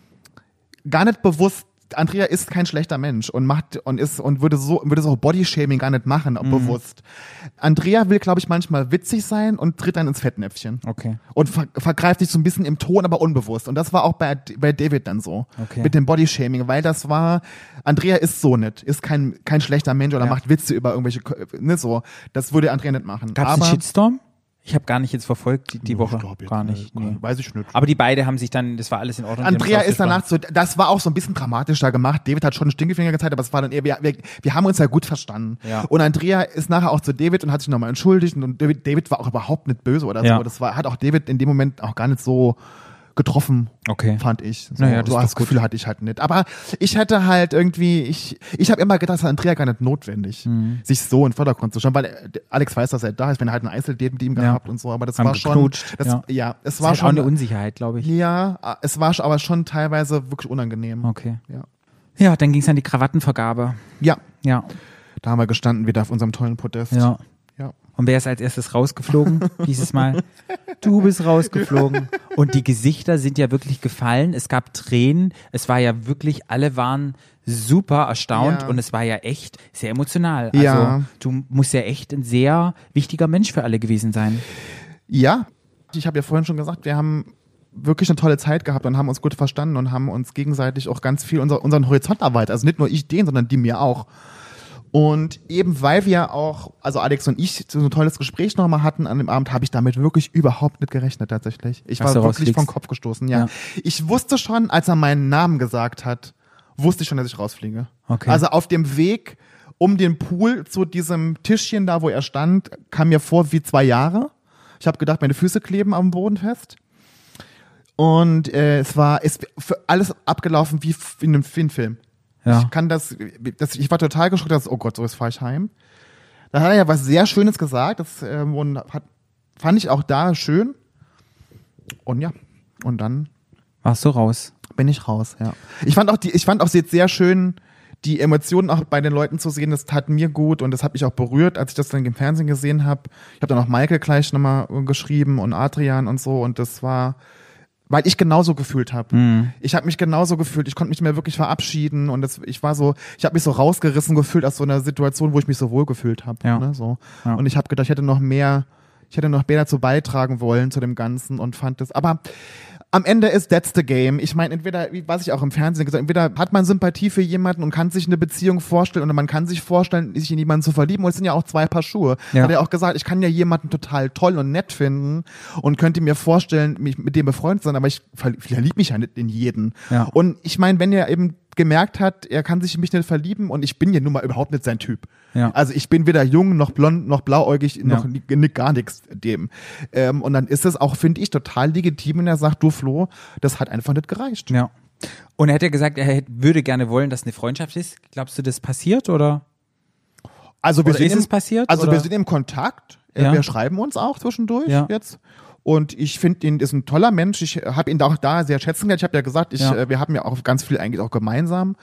gar nicht bewusst, Andrea ist kein schlechter Mensch und macht und ist und würde so würde so Bodyshaming gar nicht machen, Mhm. bewusst. Andrea will, glaube ich, manchmal witzig sein und tritt dann ins Fettnäpfchen. Okay. Und ver vergreift sich so ein bisschen im Ton, aber unbewusst. Und das war auch bei, bei David dann so. Okay. Mit dem Bodyshaming, weil das war, Andrea ist so nicht, ist kein, kein schlechter Mensch oder Ja. macht Witze über irgendwelche, ne, so. Das würde Andrea nicht machen. Gab's aber, einen Shitstorm? Ich habe gar nicht jetzt verfolgt, die, die Ich Woche. glaub jetzt Gar nicht. Nee. Weiß ich nicht. Aber die beide haben sich dann, das war alles in Ordnung. die haben Andrea das ist danach so, das war auch so ein bisschen dramatischer gemacht. David hat schon einen Stinkefinger gezeigt, aber es war dann eher, wir, wir, wir haben uns ja gut verstanden. Ja. Und Andrea ist nachher auch zu David und hat sich nochmal entschuldigt und David, David war auch überhaupt nicht böse oder Ja. so. Das war, hat auch David in dem Moment auch gar nicht so getroffen, Okay. fand ich. So, Naja, das so ist das doch gut. Gefühl hatte ich halt nicht. Aber ich hätte halt irgendwie, ich, ich habe immer gedacht, das ist Andrea gar nicht notwendig, Mhm. sich so in den Vordergrund zu stellen, weil äh, Alex weiß, dass er da ist, wenn er halt ein Einzeldate mit ihm Ja. gehabt und so, aber das Haben war schon, geknutscht, das, ja. ja. es Das war war schon schon, auch eine Unsicherheit, glaube ich. ja, es war aber schon teilweise wirklich unangenehm. Okay. Ja. Ja, dann ging's an die Krawattenvergabe. Ja, Ja. da haben wir gestanden wieder auf unserem tollen Podest. Ja. Ja. Und wer ist als erstes rausgeflogen dieses Mal? Du bist rausgeflogen. Und die Gesichter sind ja wirklich gefallen. Es gab Tränen. Es war ja wirklich, alle waren super erstaunt Ja. und es war ja echt sehr emotional. Also Ja. du musst ja echt ein sehr wichtiger Mensch für alle gewesen sein. Ja, ich habe ja vorhin schon gesagt, wir haben wirklich eine tolle Zeit gehabt und haben uns gut verstanden und haben uns gegenseitig auch ganz viel unser, unseren Horizont erweitert. Also nicht nur ich den, sondern die mir auch. Und eben weil wir auch, also Alex und ich, so ein tolles Gespräch nochmal hatten an dem Abend, habe ich damit wirklich überhaupt nicht gerechnet tatsächlich. Ich Dass war du wirklich rausfliegst. vom Kopf gestoßen, ja. Ja. Ich wusste schon, als er meinen Namen gesagt hat, wusste ich schon, dass ich rausfliege. Okay. Also auf dem Weg um den Pool zu diesem Tischchen da, wo er stand, kam mir vor wie zwei Jahre. Ich habe gedacht, meine Füße kleben am Boden fest. Und äh, es war ist für alles abgelaufen wie f- in einem, wie ein Film. Ja. Ich kann das, das, ich war total geschockt, dass, oh Gott, so jetzt fahre ich heim. Da hat er ja was sehr Schönes gesagt. Das ähm, und hat, fand ich auch da schön. Und ja, und dann warst du raus. Bin ich raus, ja. Ich fand auch die, ich fand auch jetzt sehr schön, die Emotionen auch bei den Leuten zu sehen. Das tat mir gut und das hat mich auch berührt, als ich das dann im Fernsehen gesehen habe. Ich habe dann auch Michael gleich nochmal geschrieben und Adrian und so und das war, weil ich genauso gefühlt habe. Mhm. Ich habe mich genauso gefühlt. Ich konnte mich nicht mehr wirklich verabschieden und das, ich war so, ich habe mich so rausgerissen gefühlt aus so einer Situation, wo ich mich so wohl gefühlt habe. Ja. Ne, so. Ja. Und ich habe gedacht, ich hätte noch mehr, ich hätte noch mehr dazu beitragen wollen zu dem Ganzen und fand das, aber am Ende ist that's the game. Ich meine, entweder, wie was ich auch im Fernsehen gesagt habe, entweder hat man Sympathie für jemanden und kann sich eine Beziehung vorstellen oder man kann sich vorstellen, sich in jemanden zu verlieben und es sind ja auch zwei Paar Schuhe. Ja. Hat er auch gesagt, ich kann ja jemanden total toll und nett finden und könnte mir vorstellen, mich mit dem befreundet zu sein, aber ich verliebe mich ja nicht in jeden. Ja. Und ich meine, wenn er eben gemerkt hat, er kann sich in mich nicht verlieben und ich bin ja nun mal überhaupt nicht sein Typ. Ja. Also ich bin weder jung, noch blond, noch blauäugig, noch Ja. ni- ni- gar nichts dem. Ähm, und dann ist es auch, finde ich, total legitim, wenn er sagt, du Flo, das hat einfach nicht gereicht. Ja. Und er hat ja gesagt, er hätte, würde gerne wollen, dass eine Freundschaft ist. Glaubst du, das passiert oder? Also wir Oder sind ist im, es passiert? Also oder? wir sind im Kontakt. Äh, Ja. Wir schreiben uns auch zwischendurch Ja. jetzt. Und ich finde ihn ist ein toller Mensch. Ich habe ihn auch da sehr schätzen gelernt. Ich habe ja gesagt, ich, Ja. äh, wir haben ja auch ganz viel eigentlich auch gemeinsam.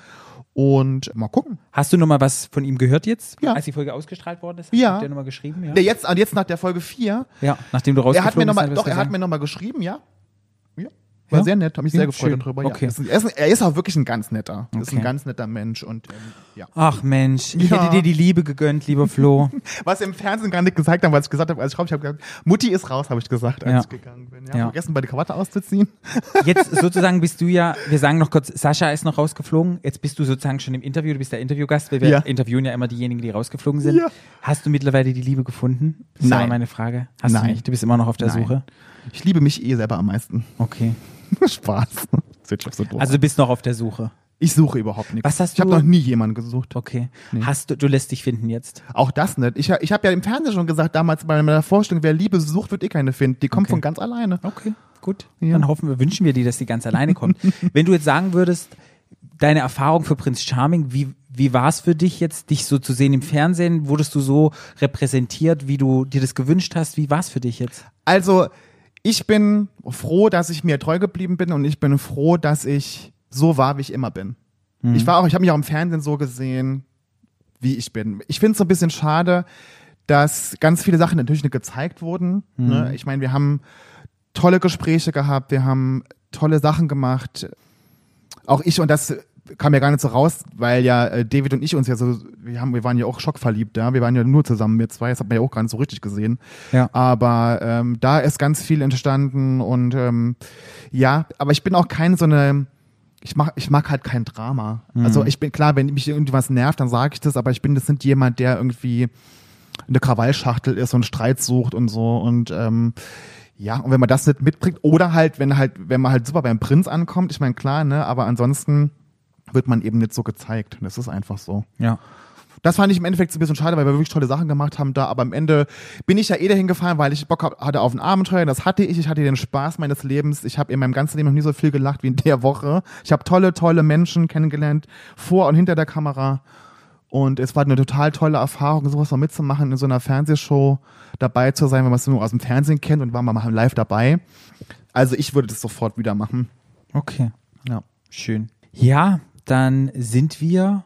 Und mal gucken. Hast du noch mal was von ihm gehört jetzt, Ja. als die Folge ausgestrahlt worden ist? Ja. Hat der nochmal geschrieben? Ja. Der jetzt, jetzt nach der Folge vier, Ja, nachdem du er rausgeflogen hat mir noch mal, bist, doch, er hat gesagt. mir nochmal geschrieben, ja. Ja. War Ja? sehr nett, habe mich Ja, sehr gefreut schön. darüber. Okay. Ja. Ist ein, er, ist ein, er ist auch wirklich ein ganz netter. Ist Okay. ein ganz netter Mensch und ähm, ja. Ach Mensch, ich Ja. hätte dir die Liebe gegönnt, lieber Flo. Was im Fernsehen gar nicht gesagt haben, was ich gesagt habe, als ich raus, ich habe gesagt, Mutti ist raus, habe ich gesagt, als Ja. ich gegangen bin. Ja, Ja. vergessen, bei die Krawatte auszuziehen. Jetzt sozusagen bist du ja, wir sagen noch kurz, Sascha ist noch rausgeflogen. Jetzt bist du sozusagen schon im Interview, du bist der Interviewgast, weil wir Ja. interviewen ja immer diejenigen, die rausgeflogen sind. Ja. Hast du mittlerweile die Liebe gefunden? Das ist Nein. aber meine Frage. Hast du Nein. nicht? Du bist immer noch auf der Nein. Suche? Ich liebe mich eh selber am meisten. Okay. Spaß. Das wird schon so doof. Also du bist noch auf der Suche. ich suche überhaupt nichts. Was hast ich habe du- noch nie jemanden gesucht. Okay. Hast du, du lässt dich finden jetzt? Auch das nicht. Ich, ich habe ja im Fernsehen schon gesagt, damals bei meiner Vorstellung, wer Liebe sucht, wird eh keine finden. Die kommt Okay. von ganz alleine. Okay, gut. Ja. Dann hoffen wir, wünschen wir dir, dass die ganz alleine kommt. Wenn du jetzt sagen würdest, deine Erfahrung für Prinz Charming, wie, wie war es für dich jetzt, dich so zu sehen im Fernsehen? Wurdest du so repräsentiert, wie du dir das gewünscht hast? Wie war es für dich jetzt? Also, ich bin froh, dass ich mir treu geblieben bin und ich bin froh, dass ich so war, wie ich immer bin. Mhm. Ich war auch, ich habe mich auch im Fernsehen so gesehen, wie ich bin. Ich finde es so ein bisschen schade, dass ganz viele Sachen natürlich nicht gezeigt wurden. Mhm. Ne? Ich meine, wir haben tolle Gespräche gehabt, wir haben tolle Sachen gemacht. Auch ich, und das kam ja gar nicht so raus, weil ja äh, David und ich uns ja so, wir haben, wir waren ja auch schockverliebt, ja, wir waren ja nur zusammen, wir zwei, das hat man ja auch gar nicht so richtig gesehen. Ja. Aber ähm, da ist ganz viel entstanden und ähm, ja, aber ich bin auch kein so eine, ich mag, ich mag halt kein Drama. Mhm. Also ich bin klar, wenn mich irgendwas nervt, dann sage ich das, aber ich bin das nicht jemand, der irgendwie eine Krawallschachtel ist und Streit sucht und so und ähm, ja, und wenn man das nicht mitbringt oder halt, wenn halt, wenn man halt super beim Prinz ankommt, ich meine klar, ne, aber ansonsten wird man eben nicht so gezeigt. Das ist einfach so. Ja. Das fand ich im Endeffekt so ein bisschen schade, weil wir wirklich tolle Sachen gemacht haben da, aber am Ende bin ich ja eh dahin gefahren, weil ich Bock hab- hatte auf ein Abenteuer, das hatte ich, ich hatte den Spaß meines Lebens, ich habe in meinem ganzen Leben noch nie so viel gelacht wie in der Woche. Ich habe tolle, tolle Menschen kennengelernt, vor und hinter der Kamera und es war eine total tolle Erfahrung, sowas mal mitzumachen, in so einer Fernsehshow dabei zu sein, wenn man es nur aus dem Fernsehen kennt und war mal live dabei. Also ich würde das sofort wieder machen. Okay. Ja. Schön. Ja, dann sind wir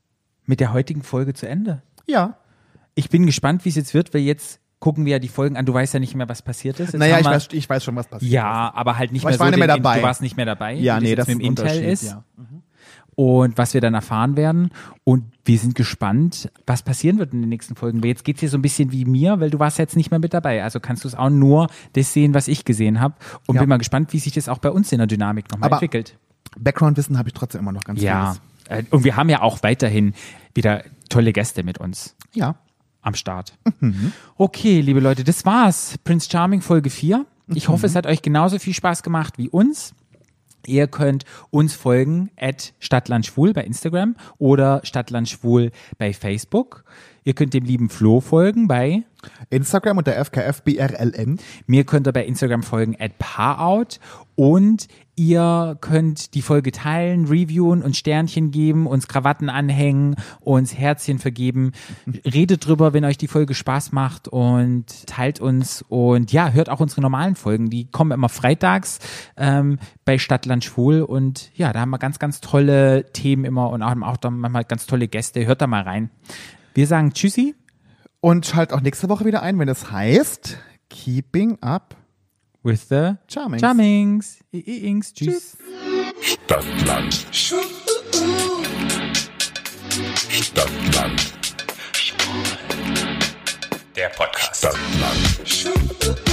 mit der heutigen Folge zu Ende. Ja. Ich bin gespannt, wie es jetzt wird, weil jetzt gucken wir ja die Folgen an. Du weißt ja nicht mehr, was passiert ist. Jetzt Naja, haben ich wir- weiß, ich weiß schon, was passiert. Ja, aber halt nicht Aber mehr ich so. war nicht mehr den- dabei. Du warst nicht mehr dabei. Ja, wie nee, das das jetzt ist mit ein dem Intel Unterschied, ist. ja. Und was wir dann erfahren werden. Und wir sind gespannt, was passieren wird in den nächsten Folgen. Weil jetzt geht's hier so ein bisschen wie mir, weil du warst jetzt nicht mehr mit dabei. Also kannst du es auch nur das sehen, was ich gesehen habe. Und Ja. bin mal gespannt, wie sich das auch bei uns in der Dynamik nochmal Aber entwickelt. Background-Wissen habe ich trotzdem immer noch ganz Ja. vieles. Äh, Und wir haben ja auch weiterhin wieder tolle Gäste mit uns Ja. am Start. Okay, liebe Leute, das war's. Prince Charming Folge vier. Ich hoffe, es hat euch genauso viel Spaß gemacht wie uns. Ihr könnt uns folgen at Stadtlandschwul bei Instagram oder Stadtlandschwul bei Facebook. Ihr könnt dem lieben Flo folgen bei Instagram unter F K F B R L N. Mir könnt ihr bei Instagram folgen at Paarout und ihr könnt die Folge teilen, reviewen und Sternchen geben, uns Krawatten anhängen, uns Herzchen vergeben. Redet drüber, wenn euch die Folge Spaß macht und teilt uns und ja, hört auch unsere normalen Folgen. Die kommen immer freitags ähm, bei Stadtland Schwul und ja, da haben wir ganz, ganz tolle Themen immer und auch, auch dann manchmal ganz tolle Gäste. Hört da mal rein. Wir sagen Tschüssi. Und schalt auch nächste Woche wieder ein, wenn es heißt Keeping Up With the Charmings. Charmings. Ings. Tschüss. Stadtland. Stadtland. Der Podcast. Stadtland.